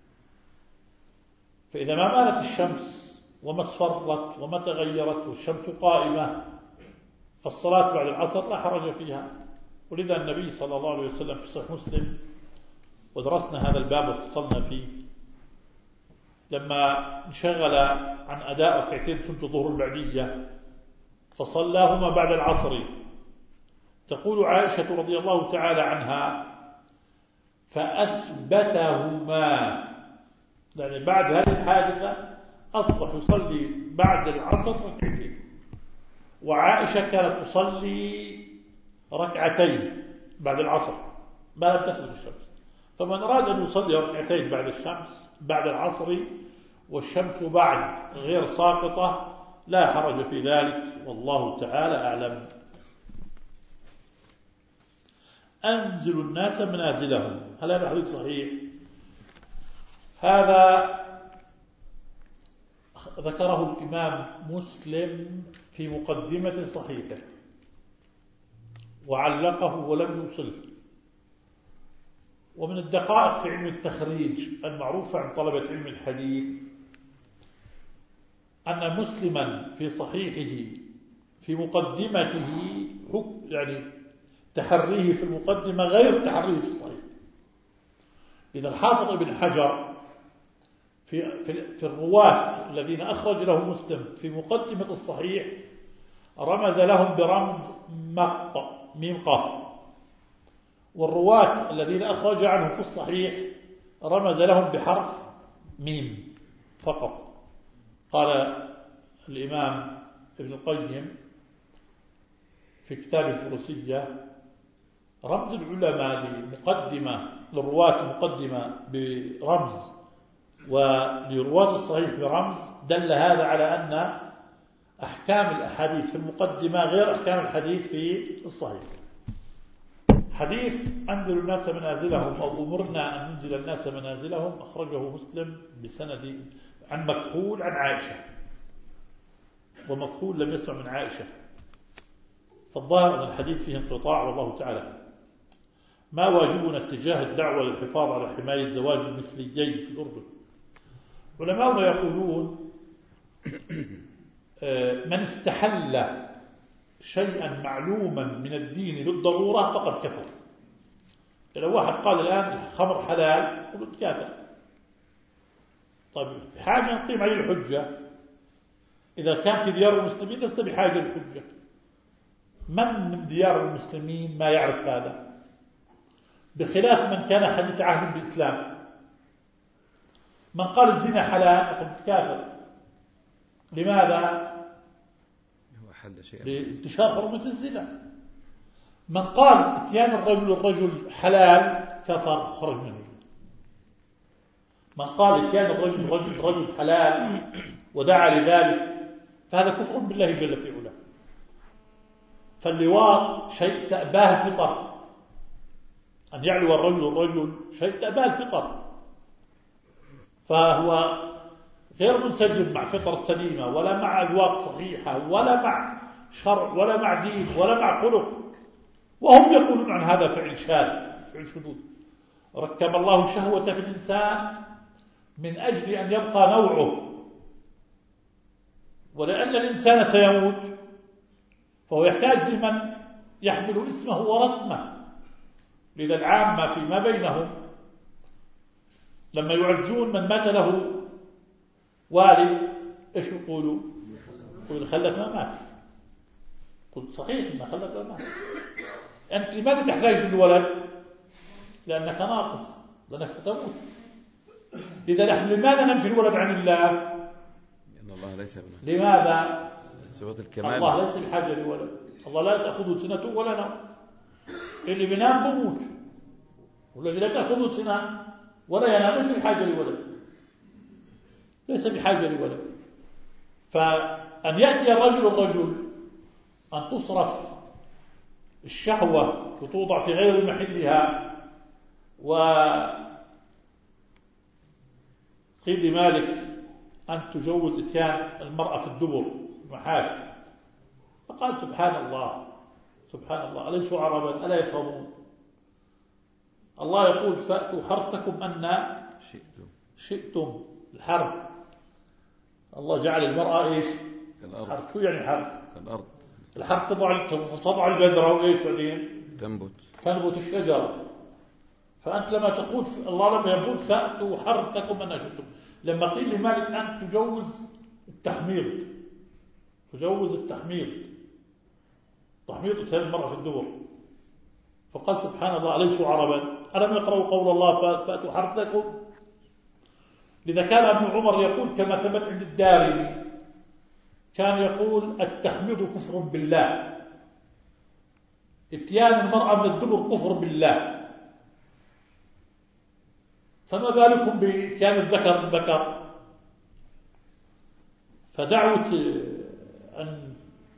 فإذا ما مالت الشمس وما اصفرت وما تغيرت والشمس قائمة فالصلاة بعد العصر لا حرج فيها. ولذا النبي صلى الله عليه وسلم في صحيح مسلم، ودرسنا هذا الباب وفصلنا فيه، لما انشغل عن أداء ركعتين سنة الظهر البعدية فصلاهما بعد العصر، تقول عائشة رضي الله تعالى عنها فأثبتهما، يعني بعد هذه الحادثة أصبح يصلي بعد العصر ركعتين، وعائشة كانت تصلي ركعتين بعد العصر ما لم تخرج الشمس. فمن أراد أن يصلي ركعتين بعد الشمس بعد العصر والشمس بعد غير ساقطة لا حرج في ذلك، والله تعالى أعلم. أنزل الناس منازلهم، هل هذا حديث صحيح؟ هذا ذكره الإمام مسلم في مقدمة صحيحه وعلقه ولم يوصله. ومن الدقائق في علم التخريج المعروفة عن طلبة علم الحديث أن مسلما في صحيحه في مقدمته يعني تحريه في المقدمة غير تحريه في الصحيح. إذا الحافظ ابن حجر في الرواة الذين أخرج له مسلم في مقدمة الصحيح رمز لهم برمز ميم قاف، والرواة الذين أخرج عنهم في الصحيح رمز لهم بحرف ميم فقط. قال الإمام ابن القيم في كتاب الفروسية: رمز العلماء لمقدمة للرواة مقدمة برمز ولرواة الصحيح برمز، دل هذا على أن أحكام الأحاديث في المقدمة غير أحكام الحديث في الصحيح. حديث أنزل الناس منازلهم أو أمرنا أن ننزل الناس منازلهم أخرجه مسلم بسند عن مكحول عن عائشة، ومكحول لم يسمع من عائشة، فالظاهر أن الحديث فيه انقطاع والله تعالى. ما واجبنا اتجاه الدعوة للحفاظ على حماية زواج المثليين في الأردن؟ علماؤنا يقولون من استحل شيئا معلوما من الدين بالضرورة فقد كفر. لو واحد قال الآن الخمر حلال قلت كافر. طيب بحاجة نقيم عليه الحجة. إذا كان في ديار المسلمين لست بحاجة للحجة. من ديار المسلمين ما يعرف هذا، بخلاف من كان حديث عهد بالإسلام. من قال الزنا حلال قلت كافر. لماذا؟ لانتشار حرمة الزنا. من قال اتيان الرجل حلال كفر، خرج منه. من قال اتيان الرجل حلال ودعا لذلك فهذا كفر بالله جل في علاه. فاللواط شيء تأباه الفطر، أن يعلو الرجل شيء تأباه الفطر، فهو غير منسجم مع فطرة سليمة ولا مع أذواق صحيحة ولا مع شرع ولا مع دين ولا مع خلق، وهم يقولون عن هذا فعل شاذ، فعل شذوذ. ركب الله شهوة في الإنسان من أجل أن يبقى نوعه، ولأن الإنسان سيموت فهو يحتاج لمن يحمل اسمه ورسمه. لذا العامة فيما بينهم لما يعزون من مات له والد ايش يقولوا؟ يقول خلف ما مات. قلت صحيح ما خلف ما مات. أنت لماذا تحتاج للولد؟ لأنك ناقص، لأنك ستموت. إذا نحن لماذا ننفي الولد عن الله؟ لأن الله ليس ابنه. لماذا؟ صفة الكمال. الله ليس بحاجة لولد. الله لا تأخذه سنة ولا نوم. اللي بينام بموت، والذي لا تأخذه سنة ولا ينام ليس بحاجة لولد، ليس بحاجة لولد. فأن يأتي الرجل أن تصرف الشهوة وتوضع في غير محلها، وقيل لمالك أن تجوز إتيان المرأة في الدبر محافل، فقال سبحان الله سبحان الله، أليسوا عربا ألا يفهمون؟ الله يقول فأتوا حرثكم أن شئتم. الحرث الله جعل المرأة إيش؟ الحرث. شو يعني حرث؟ الأرض. الحرث تضع البذرة وإيش بعدين؟ تنبت الشجرة. فأنت لما تقول الله لما يقول فأتوا حرثكم أن شئتم، لما قيل لمالك أن تجوز التحميض، تحميض إتيان المرأة في الدبر، فقال سبحان الله أليسوا عربا ألم يقرأوا قول الله فأتوا حرثكم؟ لذا كان ابن عمر يقول كما ثبت عند الدارمي، كان يقول التحميض كفر بالله، اتيان المرأة من الدبر كفر بالله، فما بالكم باتيان الذكر بالذكر؟ فدعوة أن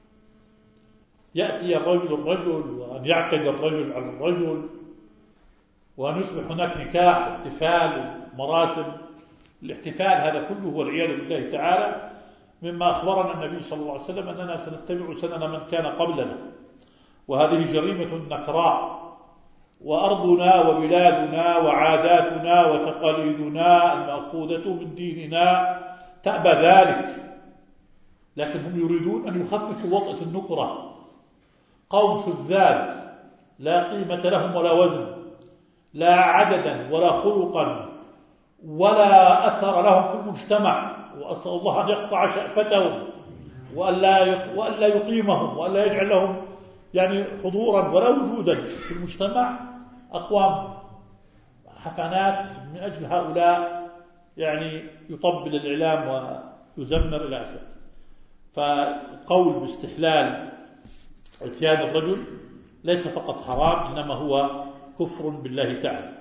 يأتي الرجل وأن يعتدي الرجل على الرجل وأن يصبح هناك نكاح واحتفال ومراسم. الاحتفال هذا كله والعياذ بالله تعالى مما أخبرنا النبي صلى الله عليه وسلم أننا سنتبع سنن من كان قبلنا، وهذه جريمة نكراء، وأرضنا وبلادنا وعاداتنا وتقاليدنا المأخوذة من ديننا تأبى ذلك، لكن هم يريدون أن يخففوا وطأة النكرة. قوم شذاذ لا قيمة لهم ولا وزن، لا عددا ولا خلقا ولا أثر لهم في المجتمع، وأسأل الله أن يقطع شأفتهم وألا يقيمهم وألا يجعل لهم يعني حضورا ولا وجودا في المجتمع. أقوام حفنات من أجل هؤلاء يعني يطبل الإعلام ويزمر إلى آخره. فالقول باستحلال اتيان الرجل ليس فقط حرام، إنما هو كفر بالله تعالى.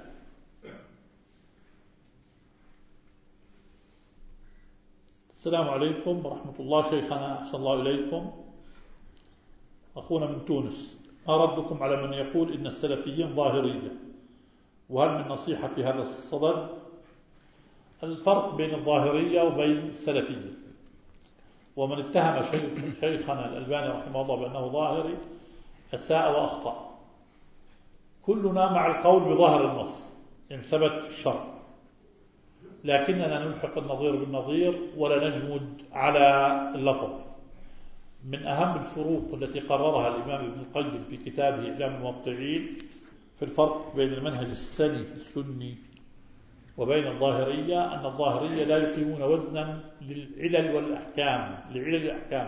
السلام عليكم ورحمة الله. شيخنا أحسن الله إليكم، أخونا من تونس، ما ردكم على من يقول إن السلفيين ظاهرية؟ وهل من نصيحة في هذا الصدد؟ الفرق بين الظاهرية وبين السلفية، ومن اتهم شيخنا الألباني رحمه الله بأنه ظاهري أساء وأخطأ. كلنا مع القول بظاهر النص إن ثبت في الشرع، لكننا نلحق النظير بالنظير ولا نجمد على اللفظ. من أهم الفروق التي قررها الإمام ابن القيم في كتابه إعلام الموقعين في الفرق بين المنهج السني وبين الظاهرية، أن الظاهرية لا يقيمون وزنا للعلل والأحكام، لعلل الأحكام،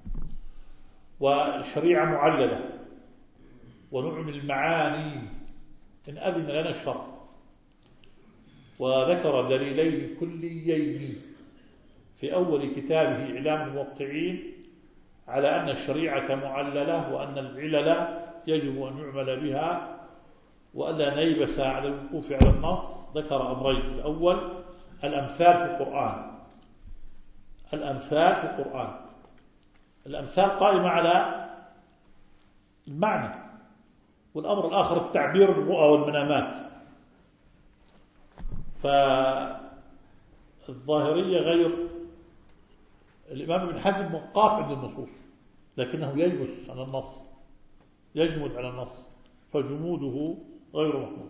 والشريعة معللة ونعم المعاني إن أذن لنا الشرع. وذكر دليلين كليين في أول كتابه إعلام الموقعين على أن الشريعة معللة وأن العلل يجب أن يعمل بها وألا نيبس على الوقوف على النص. ذكر أمرين: الأول الأمثال في القرآن، الأمثال في القرآن، الأمثال قائمة على المعنى، والأمر الآخر التعبير بالرؤى والمنامات. فالظاهرية غير الإمام ابن حزم وقاف عند النصوص، لكنه يلبس على النص، يجمد على النص، فجموده غير محمود.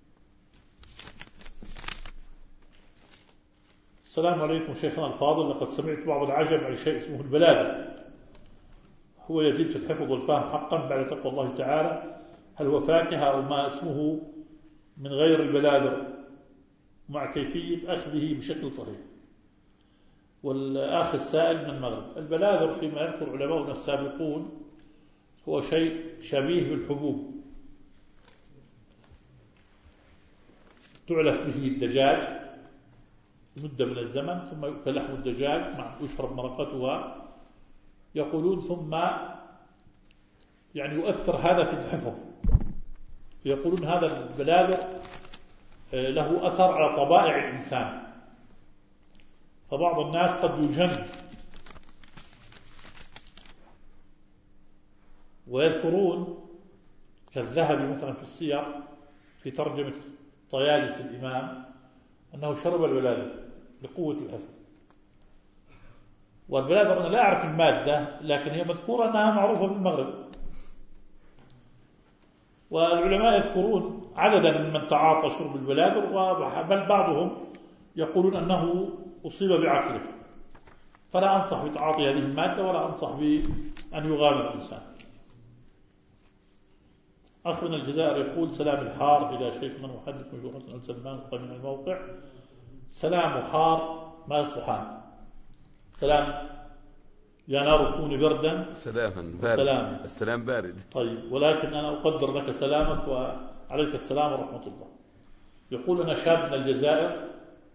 السلام عليكم شيخنا الفاضل، لقد سمعت بعض العجب عن شيء اسمه البلاغة، هو يزيد في الحفظ والفهم حقا بعد تقوى الله تعالى، هل هو فاكهة أو ما اسمه من غير البلاذر، مع كيفية أخذه بشكل صحيح؟ والآخر السائل من المغرب. البلاذر فيما يذكر علماؤنا السابقون هو شيء شبيه بالحبوب، تعلف به الدجاج مدة من الزمن ثم يؤكل لحم الدجاج مع يشرب مرقتها، يقولون ثم يعني يؤثر هذا في الحفظ، يقولون هذا البلاذر له أثر على طبائع الإنسان، فبعض الناس قد يجن. ويذكرون كالذهبي مثلا في السير في ترجمة طيالس الإمام أنه شرب البلاذر لقوة الحفظ. والبلاذر أنا لا أعرف المادة، لكن هي مذكورة أنها معروفة في المغرب. والعلماء يذكرون عددا من تعاطى شرب البلاذر، بل بعضهم يقولون أنه أصيب بعقله. فلا أنصح بتعاطي هذه المادة ولا أنصح بأن يغامر الإنسان. أخ من الجزائر يقول: سلام الحار إلى شيخنا المحدث مجورة السلمان من الموقع. سلام وحار ما يصلحان. سلام يا نار كوني بردا، سلاما بارد، سلام السلام بارد. طيب، ولكن أنا أقدر لك سلامك وعليك السلام ورحمة الله. يقول: أنا شاب من الجزائر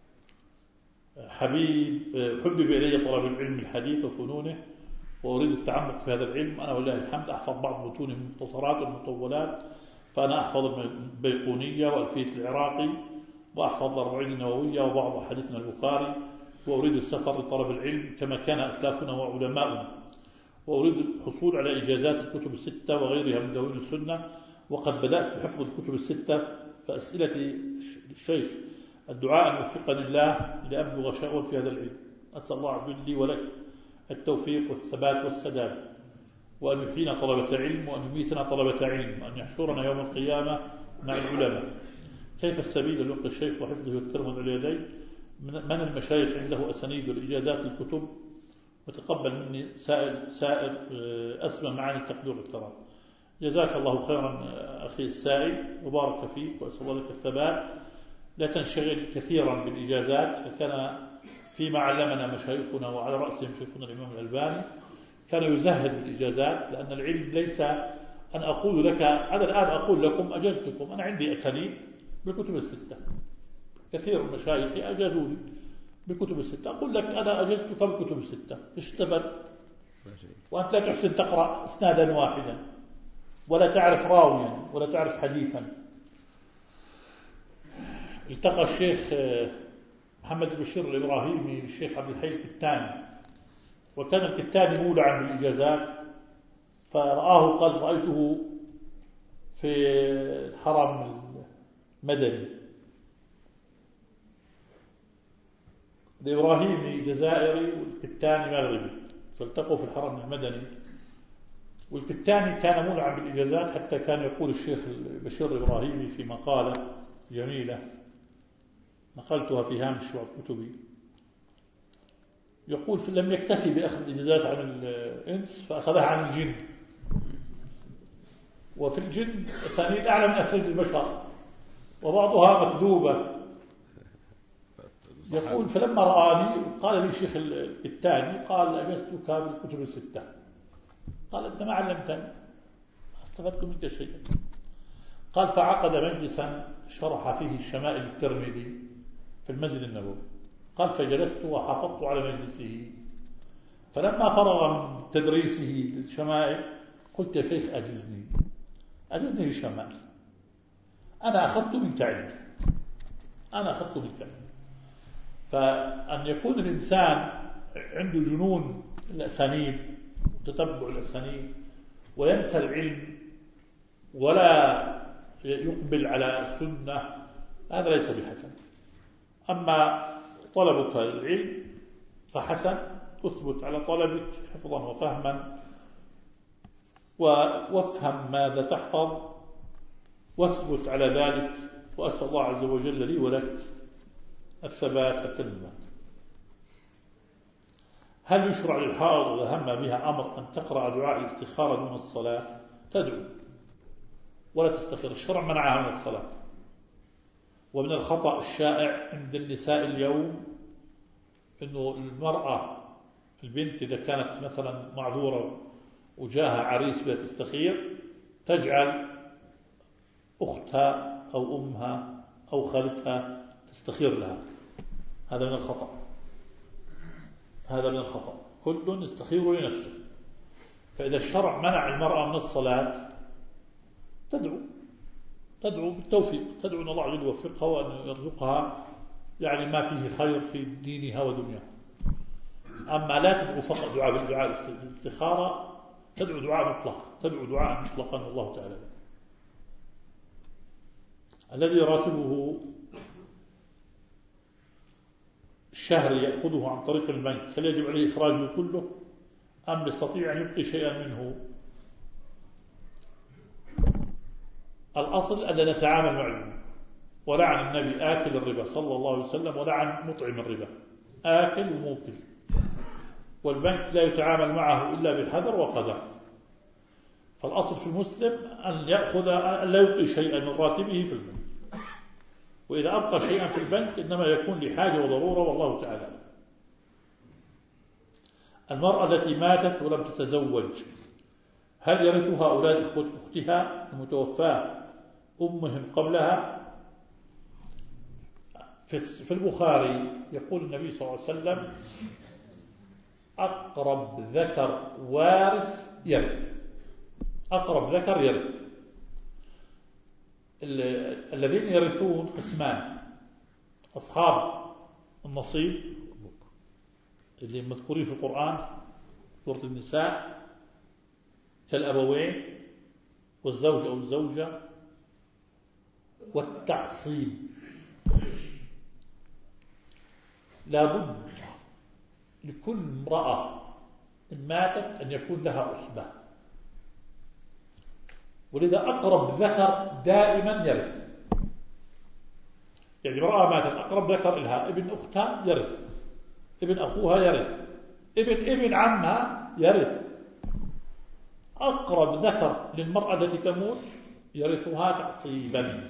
حبب إلي طلب العلم الحديث وفنونه، وأريد التعمق في هذا العلم. أنا والله الحمد أحفظ بعض متون المختصرات والمطولات، فأنا أحفظ البيقونية وألفية العراقي، وأحفظ الأربعين النووية وبعض أحاديث البخاري، وأريد السفر لطلب العلم كما كان أسلافنا وعلماؤنا. وأريد الحصول على إجازات الكتب الستة وغيرها من دواوين السنة، وقد بدأت بحفظ الكتب الستة. فأسئلتي الشيخ الدعاء أن يوفقني الله لأبلغ شأوا في هذا العلم. أسأل الله عز وجل لي ولك التوفيق والثبات والسداد، وأن يحيينا طلبة علم، وأن يميتنا طلبة علم، وأن يحشرنا يوم القيامة مع العلماء. كيف السبيل لنقل الشيخ وحفظه والترمذ على يديه؟ من المشايخ عنده أسانيد والإجازات للكتب؟ وتقبل مني سائر أسمى معاني التقدير والكرام. جزاك الله خيرا أخي السائل، وبارك فيك، وأسأل الله لك الثبات. لا تنشغل كثيرا بالإجازات، فكان فيما علمنا مشايخنا وعلى رأسهم شيخنا الإمام الألباني كان يزهد بالإجازات، لأن العلم ليس أن أقول لك أنا الآن أقول لكم أجزتكم، أنا عندي أسانيد بالكتب الستة، كثير من مشايخي أجازوني بالكتب الستة، أقول لك أنا أجزتك بالكتب الستة، اشتبت وأنت لا تحسن تقرأ إسنادا واحدا، ولا تعرف راويا، ولا تعرف حديثا. التقى الشيخ محمد البشير الإبراهيمي بالشيخ عبد الحي الكتاني، وكان الكتاني مولعا بالإجازات، فرآه قال رأيته في الحرم المدني. الإبراهيمي جزائري والكتاني مغربي، فالتقوا في الحرم المدني، والكتاني كان مولعا بالإجازات، حتى كان يقول الشيخ البشير الإبراهيمي في مقالة جميلة نقلتها في هامش كتبي، يقول لم يكتفي بأخذ الإجازات عن الإنس، فأخذها عن الجن، وفي الجن أسانيد أعلى من أسانيد البشر، وبعضها مكذوبة. يقول فلما رآني قال لي شيخ الكتاني، قال أجزتك بالكتب الستة. قال أنت ما علمتني، استفدت منك شيئا. قال فعقد مجلسا شرح فيه الشمائل الترمذي في المسجد النبوي. قال فجلست وحافظت على مجلسه، فلما فرغ من تدريسه للشمائل قلت يا شيخ أجزني بالشمائل، أنا أخذت منك علم، أنا أخذت منك علم. فأن يكون الإنسان عنده جنون الأسانيد وتتبع الأسانيد وينسى العلم ولا يقبل على السنة، هذا ليس بحسن. أما طلبك العلم فحسن، أثبت على طلبك حفظا وفهما، وافهم ماذا تحفظ واثبت على ذلك، وأسأل الله عز وجل لي ولك الثبات والتنمية. هل يشرع للحائض إذا هم بها أمر أن تقرأ دعاء الاستخارة دون الصلاة؟ تدعو ولا تستخير، الشرع منعها من الصلاة. ومن الخطأ الشائع عند النساء اليوم أنه المرأة البنت إذا كانت مثلا معذورة وجاها عريس بها تستخير، تجعل أختها أو أمها أو خالتها تستخير لها. هذا من الخطأ، هذا من الخطأ. كل يستخير لنفسه. فإذا الشرع منع المرأة من الصلاة تدعو بالتوفيق، تدعو أن الله عز وجل يوفقها وأن يرزقها يعني ما فيه خير في دينها ودنياها. أما لا تدعو فقط دعاء الاستخارة، تدعو دعاء مطلق، تدعو دعاء مطلقا والله تعالى. الذي راتبه الشهر يأخذه عن طريق البنك، هل يجب عليه إخراجه كله أم يستطيع أن يبقي شيئا منه؟ الأصل أن نتعامل مع البنك، ولعن النبي آكل الربا صلى الله عليه وسلم، ولعن مطعم الربا، آكل وموكل. والبنك لا يتعامل معه إلا بالحذر وقدر. فالأصل في المسلم أن يأخذ، أن لا يبقي شيئا من راتبه في البنك، وإذا أبقى شيئا في البنك إنما يكون لحاجة وضرورة والله تعالى. المرأة التي ماتت ولم تتزوج هل يرثها أولاد أختها المتوفاة أمهم قبلها؟ في البخاري يقول النبي صلى الله عليه وسلم أقرب ذكر وارث يرث، أقرب ذكر يرث. الذين يرثون قسمان: أصحاب النصيب اللي مذكورين في القرآن سورة النساء، كالأبوين والزوج أو الزوجة والتعصيب. لابد لكل امرأة إن ماتت أن يكون لها أصبة، ولذا أقرب ذكر دائما يرث. يعني امرأة ماتت أقرب ذكر لها ابن أختها يرث، ابن أخوها يرث، ابن عمها يرث. أقرب ذكر للمرأة التي تموت يرثها تعصيبا.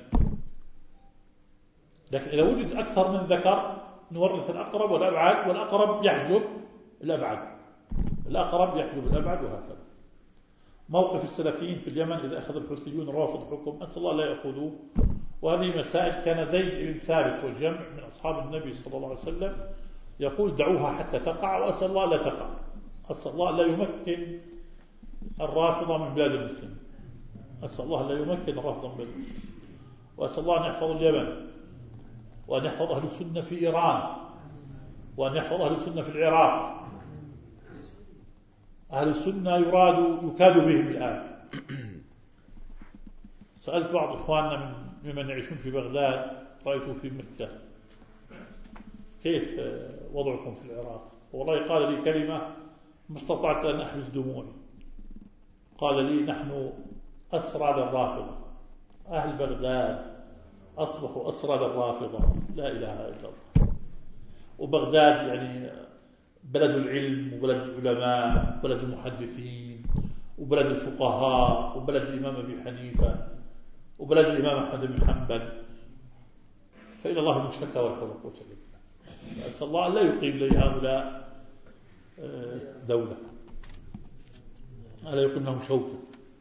لكن إذا وجد أكثر من ذكر نورث الأقرب والأبعد، والأقرب يحجب الأبعد، الأقرب يحجب الأبعد، وهكذا. موقف السلفيين في اليمن إذا أخذ الحوثيون روافض حكم أنسأل الله لا يأخذوه. وهذه مسائل كان زيد بن ثابت والجمع من أصحاب النبي صلى الله عليه وسلم يقول دعوها حتى تقع، وأسأل الله لا تقع، أسأل الله لا يمكن الرافضة من بلاد المسلمين، أسأل الله لا يمكن الرافضة من بلاد المسلمين، وأسأل الله أن يحفظ اليمن، وأن يحفظ أهل السنة في إيران، وأن يحفظ أهل السنة في العراق. أهل السنة يكاد بهم الآن. سألت بعض إخواننا ممن يعيشون في بغداد، رأيته في مكة، كيف وضعكم في العراق؟ والله قال لي كلمة ما استطعت أن أحبس دموعي. قال لي نحن أسرى للرافضة، أهل بغداد أصبحوا أسرى للرافضة، لا إله إلا الله. وبغداد يعني بلد العلم وبلد العلماء وبلد المحدثين وبلد الفقهاء وبلد الإمام أبي حنيفة وبلد الإمام أحمد بن حنبل، فإلى الله المشتكى والحول والقوة إلا بالله. أسأل الله أن لا يقيم لي هؤلاء دولة، ألا يقيم لهم شوكة.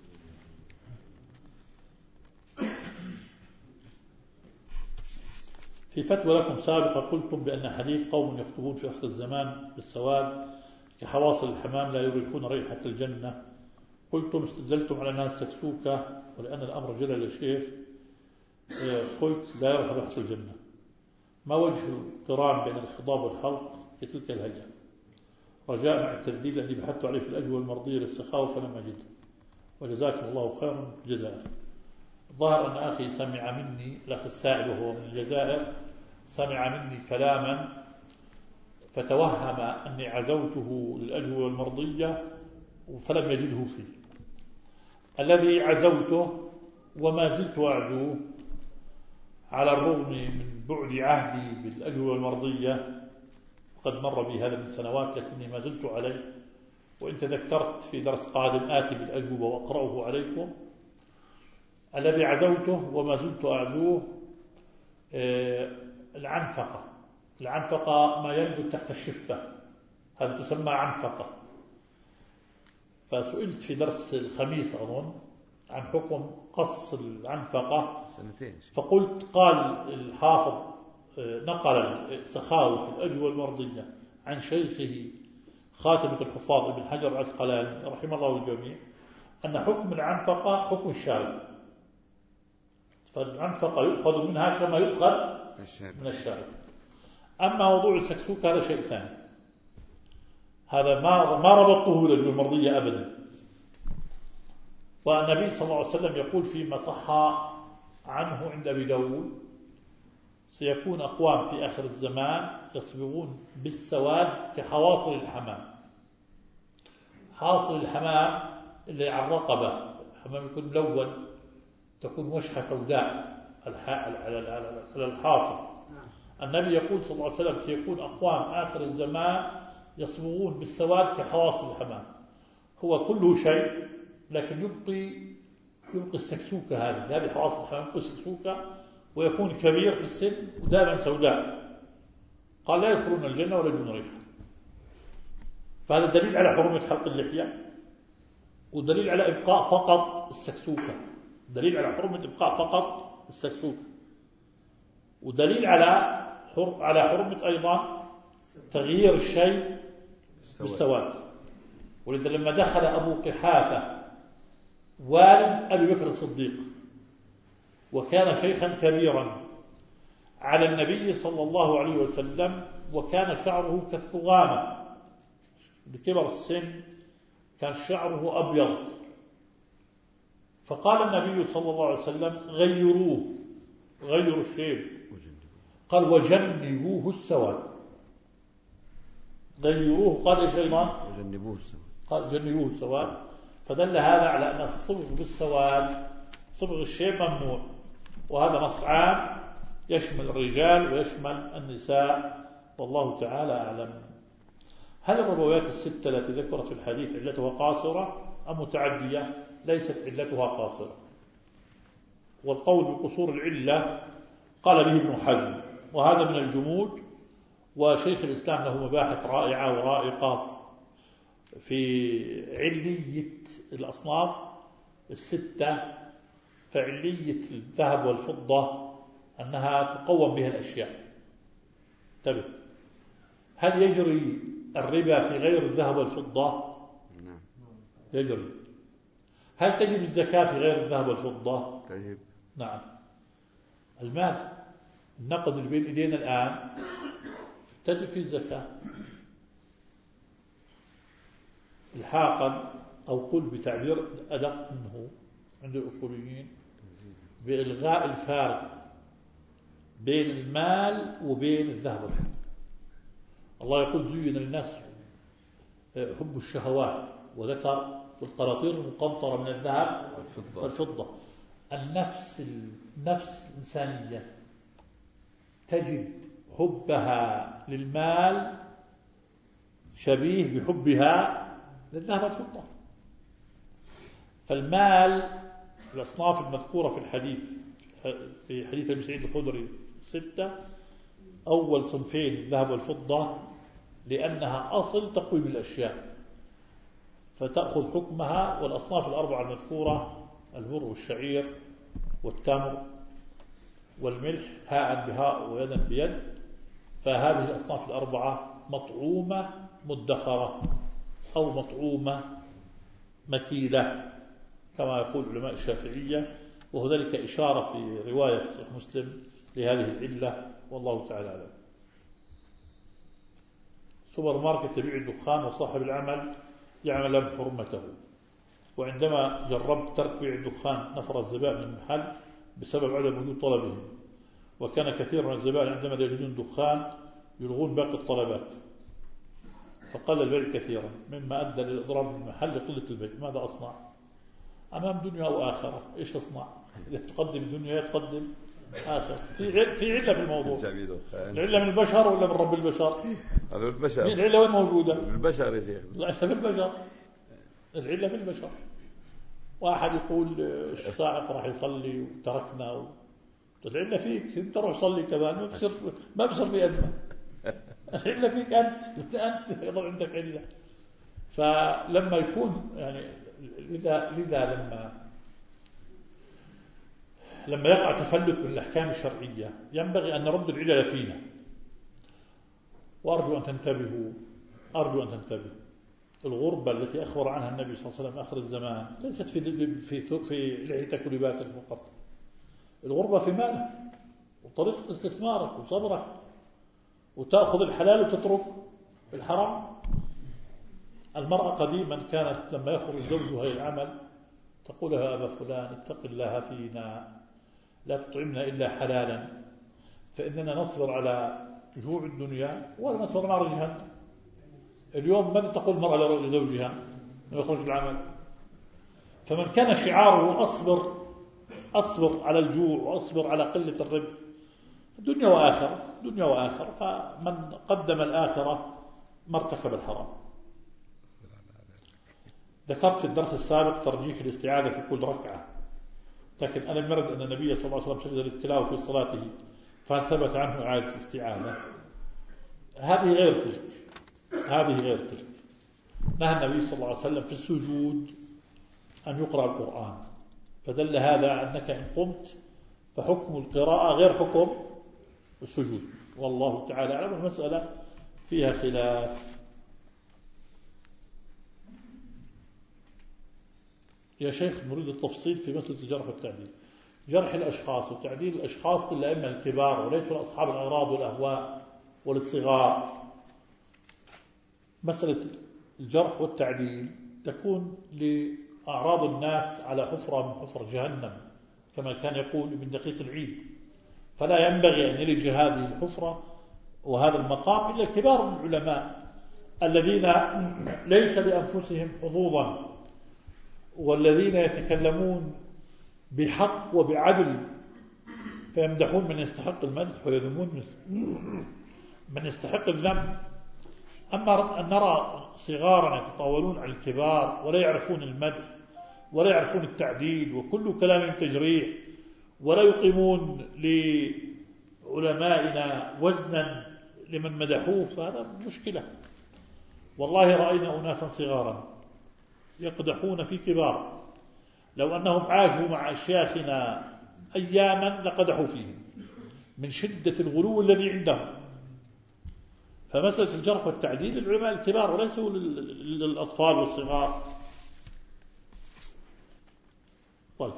في فتوى لكم سابقة قلتم بأن حديث قوم يخطبون في آخر الزمان بالسواد كحواصل الحمام لا يريحون ريحة الجنة، قلتم استدلتم على أنها سكسوكة، ولأن الأمر جلل الشيخ قلت لا يريح ريحة الجنة. ما وجه القران بين الخضاب والحلق في تلك الهيئة؟ رجاء مع التسديد الذي بحثت عليه في الأجوبة المرضية للسخاوة فلم أجد، وجزاكم الله خيرا جزاء. ظهر أن أخي سمع مني، الأخ الساعد وهو من الجزائر، سمع مني كلاما فتوهم أني عزوته للأجوبة المرضية فلم يجده فيه. الذي عزوته وما زلت أعزوه على الرغم من بعد عهدي بالأجوبة المرضية، قد مر بي هذا من سنوات لكني ما زلت عليه، وإن تذكرت في درس قادم آتي بالأجوبة وأقرأه عليكم. الذي عزوته وما زلت أعزوه العنفقة. العنفقة ما ينبت تحت الشفة، هذا تسمى عنفقة. فسئلت في درس الخميس أظن عن حكم قص العنفقة فقلت قال الحافظ نقل السخاوي في الأجوبة المرضية عن شيخه خاتمة الحفاظ ابن حجر العسقلاني رحمه الله الجميع أن حكم العنفقة حكم الشارب، فالعنفقة يؤخذ منها كما يؤخذ من الشارب. أما موضوع السكسوك هذا شيء ثاني، هذا ما ربطته بالأجوبة المرضية أبدا. والنبي صلى الله عليه وسلم يقول فيما صح عنه عند أبي داود سيكون أقوام في آخر الزمان يصبغون بالسواد كحواصل الحمام. حاصل الحمام اللي على الرقبة، الحمام يكون ملون، تكون وشحة سوداء على الحاصل. النبي يقول صلى الله عليه وسلم سيكون أقوام آخر الزمان يصبغون بالسواد كحواصل الحمام. هو كله شيء لكن يبقي السكسوكة هذه حواصل الحمام، يبقي السكسوكة ويكون كبير في السن ودائما سوداء. قال لا يدخلون الجنة ولا يجدون ريحها. فهذا دليل على حرمة حلق اللحية، ودليل على إبقاء فقط السكسوكة، دليل على حرمة إبقاء فقط السكسوكة، ودليل على حرمة أيضا تغيير الشيء بالسواد. ولذا لما دخل أبو قحافة والد أبي بكر الصديق وكان شيخا كبيرا على النبي صلى الله عليه وسلم وكان شعره كالثغامة، بكبر السن كان شعره أبيض فقال النبي صلى الله عليه وسلم غيروه، غيروا الشيب. قال وجنبوه السواد. غيروه قال إيش أيضا؟ وجنبوه السواد. قال جنبوه السواد. فدل هذا على أن الصبغ بالسواد، صبغ الشيب ممنوع، وهذا نص عام يشمل الرجال ويشمل النساء، والله تعالى أعلم. هل الربويات الستة التي ذكرت في الحديث علتها قاصرة أم متعدية؟ ليست علتها قاصرة، والقول بقصور العلة قال به ابن حزم، وهذا من الجمود. وشيخ الإسلام له مباحث رائعة ورائقة في علية الأصناف الستة. فعلية الذهب والفضة أنها تقوم بها الأشياء. انتبه، هل يجري الربا في غير الذهب والفضة؟ نعم يجري. هل تجب الزكاة في غير الذهب والفضة؟ طيب. نعم. المال النقد اللي بين ايدينا الآن تجب فيه الزكاة. الحاقا أو قل بتعبير أدق منه عند الأصوليين بإلغاء الفارق بين المال وبين الذهب والفضة. الله يقول زين للناس حب الشهوات، وذكر القراطير المقنطرة من الذهب والفضة. النفس الإنسانية تجد حبها للمال شبيه بحبها للذهب والفضة. فالمال الأصناف المذكورة في الحديث، في حديث أبي سعيد الخدري الستة، أول صنفين الذهب والفضة لأنها أصل تقويم الأشياء فتأخذ حكمها. والأصناف الأربعة المذكورة البر والشعير والتمر والملح هاء بهاء ويدا بيد، فهذه الأصناف الأربعة مطعومة مدخرة أو مطعومة مكيلة كما يقول علماء الشافعية، وهذلك إشارة في رواية في صحيح مسلم لهذه العلة، والله تعالى أعلم. سوبر ماركت يبيع الدخان وصاحب العمل يعمل بحرمته، وعندما جربت ترك بيع الدخان نفر الزبائن من المحل بسبب عدم وجود طلبهم، وكان كثير من الزبائن عندما يجدون دخان يلغون باقي الطلبات، فقل البيع كثيرا مما أدى للإضراب بالمحل لقلة البيع. ماذا أصنع؟ أمام دنيا أو آخرة، إيش أصنع؟ إذا تقدم الدنيا تقدم آخر. في علة في الموضوع. العلة من البشر ولا من رب البشر؟ البشر. العلة وين موجودة؟ البشر يا شيخ. العلة في البشر. العلة في البشر. واحد يقول الصاعق راح يصلي وتركنا العلة فيك، انت روح صلي كمان، ما بصير في أزمة. العلة فيك أنت يضل عندك علة. فلما يكون يعني لذا لما يقع تفلت من الأحكام الشرعية ينبغي أن نرد العلل فينا. وأرجو أن تنتبهوا، أرجو أن تنتبهوا. الغربة التي أخبر عنها النبي صلى الله عليه وسلم آخر الزمان ليست في لحيتك ولباسك فقط. الغربة في مالك وطريقة استثمارك وصبرك، وتأخذ الحلال وتترك الحرام. المرأة قديما كانت لما يخرج زوجها العمل تقول يا أبا فلان اتق الله فينا لا تطعمنا إلا حلالا، فإننا نصبر على جوع الدنيا ولا نصبر نار جهنم. اليوم ماذا تقول المرأة لزوجها لما يخرج العمل؟ فمن كان شعاره أصبر على الجوع وأصبر على قلة الربح دنيا وآخرة، فمن قدم الآخرة ما ارتكب الحرام. ذكرت في الدرس السابق ترجيح الاستعاذة في كل ركعة، لكن أنا المرد أن النبي صلى الله عليه وسلم سجد للتلاوة في صلاته، فهل ثبت عنه إعادة الاستعاذة؟ هذه غير تلك. نهى النبي صلى الله عليه وسلم في السجود أن يقرأ القرآن، فدل هذا أنك إن قمت فحكم القراءة غير حكم السجود، والله تعالى أعلم. المسألة فيها خلاف. يا شيخ نريد التفصيل في مسألة الجرح والتعديل. جرح الأشخاص وتعديل الأشخاص للأئمة الكبار وليسوا أصحاب الأغراض والأهواء وللصغار. مسألة الجرح والتعديل تكون أعراض الناس على حفرة من حفر جهنم كما كان يقول ابن دقيق العيد، فلا ينبغي أن يلج هذه الحفرة وهذا المقام إلا كبار من العلماء الذين ليس لأنفسهم حظوظا، والذين يتكلمون بحق وبعدل فيمدحون من يستحق المدح ويذمون من يستحق الذم. أما أن نرى صغارا يتطاولون على الكبار ولا يعرفون المدح ولا يعرفون التعديل وكل كلام تجريح، ولا يقيمون لعلمائنا وزنا لمن مدحوه، فهذا مشكلة. والله رأينا أناسا صغارا يقدحون في كبار، لو أنهم عاشوا مع أشياخنا أياما لقدحوا فيهم من شدة الغلو الذي عندهم. فمسألة الجرح والتعديل للعلماء الكبار وليسوا للأطفال والصغار. طيب،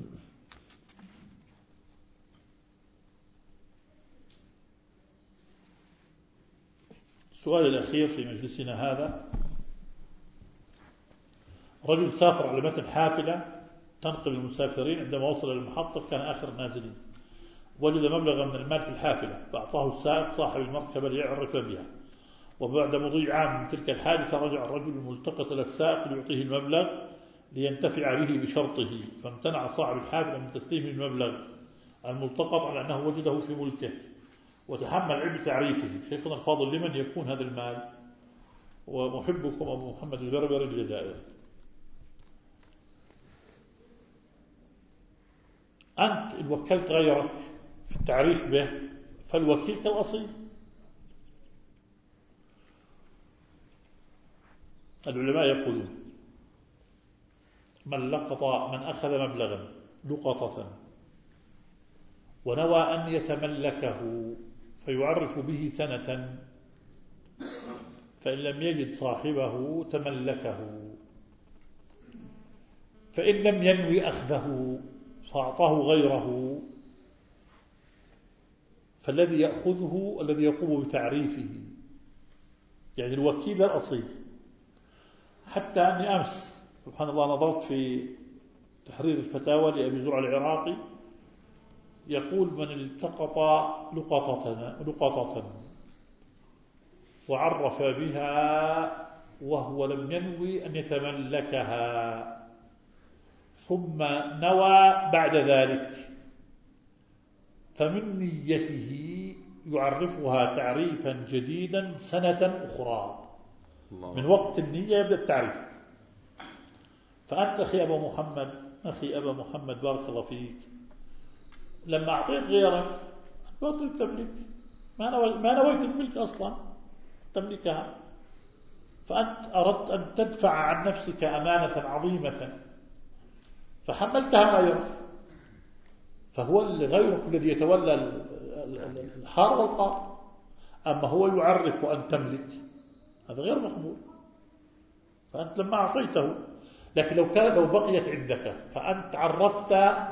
السؤال الأخير في مجلسنا هذا: رجل سافر على متن حافلة تنقل المسافرين، عندما وصل إلى المحطة كان آخر النازلين، وجد مبلغا من المال في الحافلة فأعطاه السائق صاحب المركبة ليعرف بها، وبعد مضي عام من تلك الحادثة رجع الرجل الملتقط إلى السائق ليعطيه المبلغ لينتفع به بشرطه، فامتنع صاحب الحافلة من تسليم المبلغ الملتقط على أنه وجده في ملكه وتحمل عبء تعريفه. شيخنا الفاضل، لمن يكون هذا المال؟ ومحبكم أبو محمد البربري الجزائري. أنت إن وكلت غيرك في التعريف به فالوكيل كالأصيل. العلماء يقولون: من أخذ مبلغا لقطة ونوى أن يتملكه فيعرف به سنة، فإن لم يجد صاحبه تملكه، فإن لم ينوي أخذه فأعطاه غيره، فالذي يأخذه الذي يقوم بتعريفه، يعني الوكيل الأصيل. حتى أني أمس سبحان الله نظرت في تحرير الفتاوى لأبي زرع العراقي يقول: من التقط لقطة وعرف بها وهو لم ينوي أن يتملكها ثم نوى بعد ذلك، فمن نيته يعرفها تعريفا جديدا سنة أخرى، من وقت النية يبدأ التعريف. فأنت أخي أبا محمد بارك الله فيك، لما أعطيت غيرك ما تريد تملك، ما نويت الملك أصلا تملكها، فأنت أردت أن تدفع عن نفسك أمانة عظيمة فحملتها غيرك، فهو غيرك الذي يتولى الحار والقار، أما هو يعرف أن تملك، هذا غير مقبول. فأنت لما أعطيته، لكن لو بقيت عندك فأنت عرفت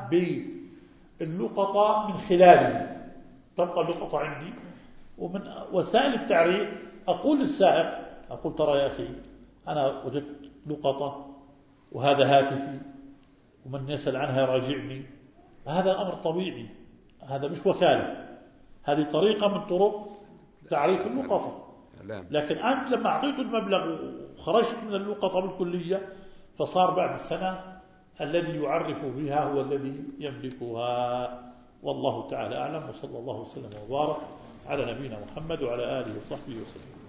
باللقطة من خلاله، تبقى اللقطة عندي. ومن وسائل التعريف أقول للسائق، أقول: ترى يا أخي أنا وجدت لقطة وهذا هاتفي ومن يسأل عنها يراجعني. هذا أمر طبيعي، هذا مش وكالة، هذه طريقة من طرق تعريف اللقطة. لكن أنت لما أعطيته المبلغ وخرجت من اللقطة بالكلية، فصار بعد السنة الذي يعرف بها هو الذي يملكها. والله تعالى أعلم، وصلى الله وسلم وبارك على نبينا محمد وعلى آله وصحبه وسلم.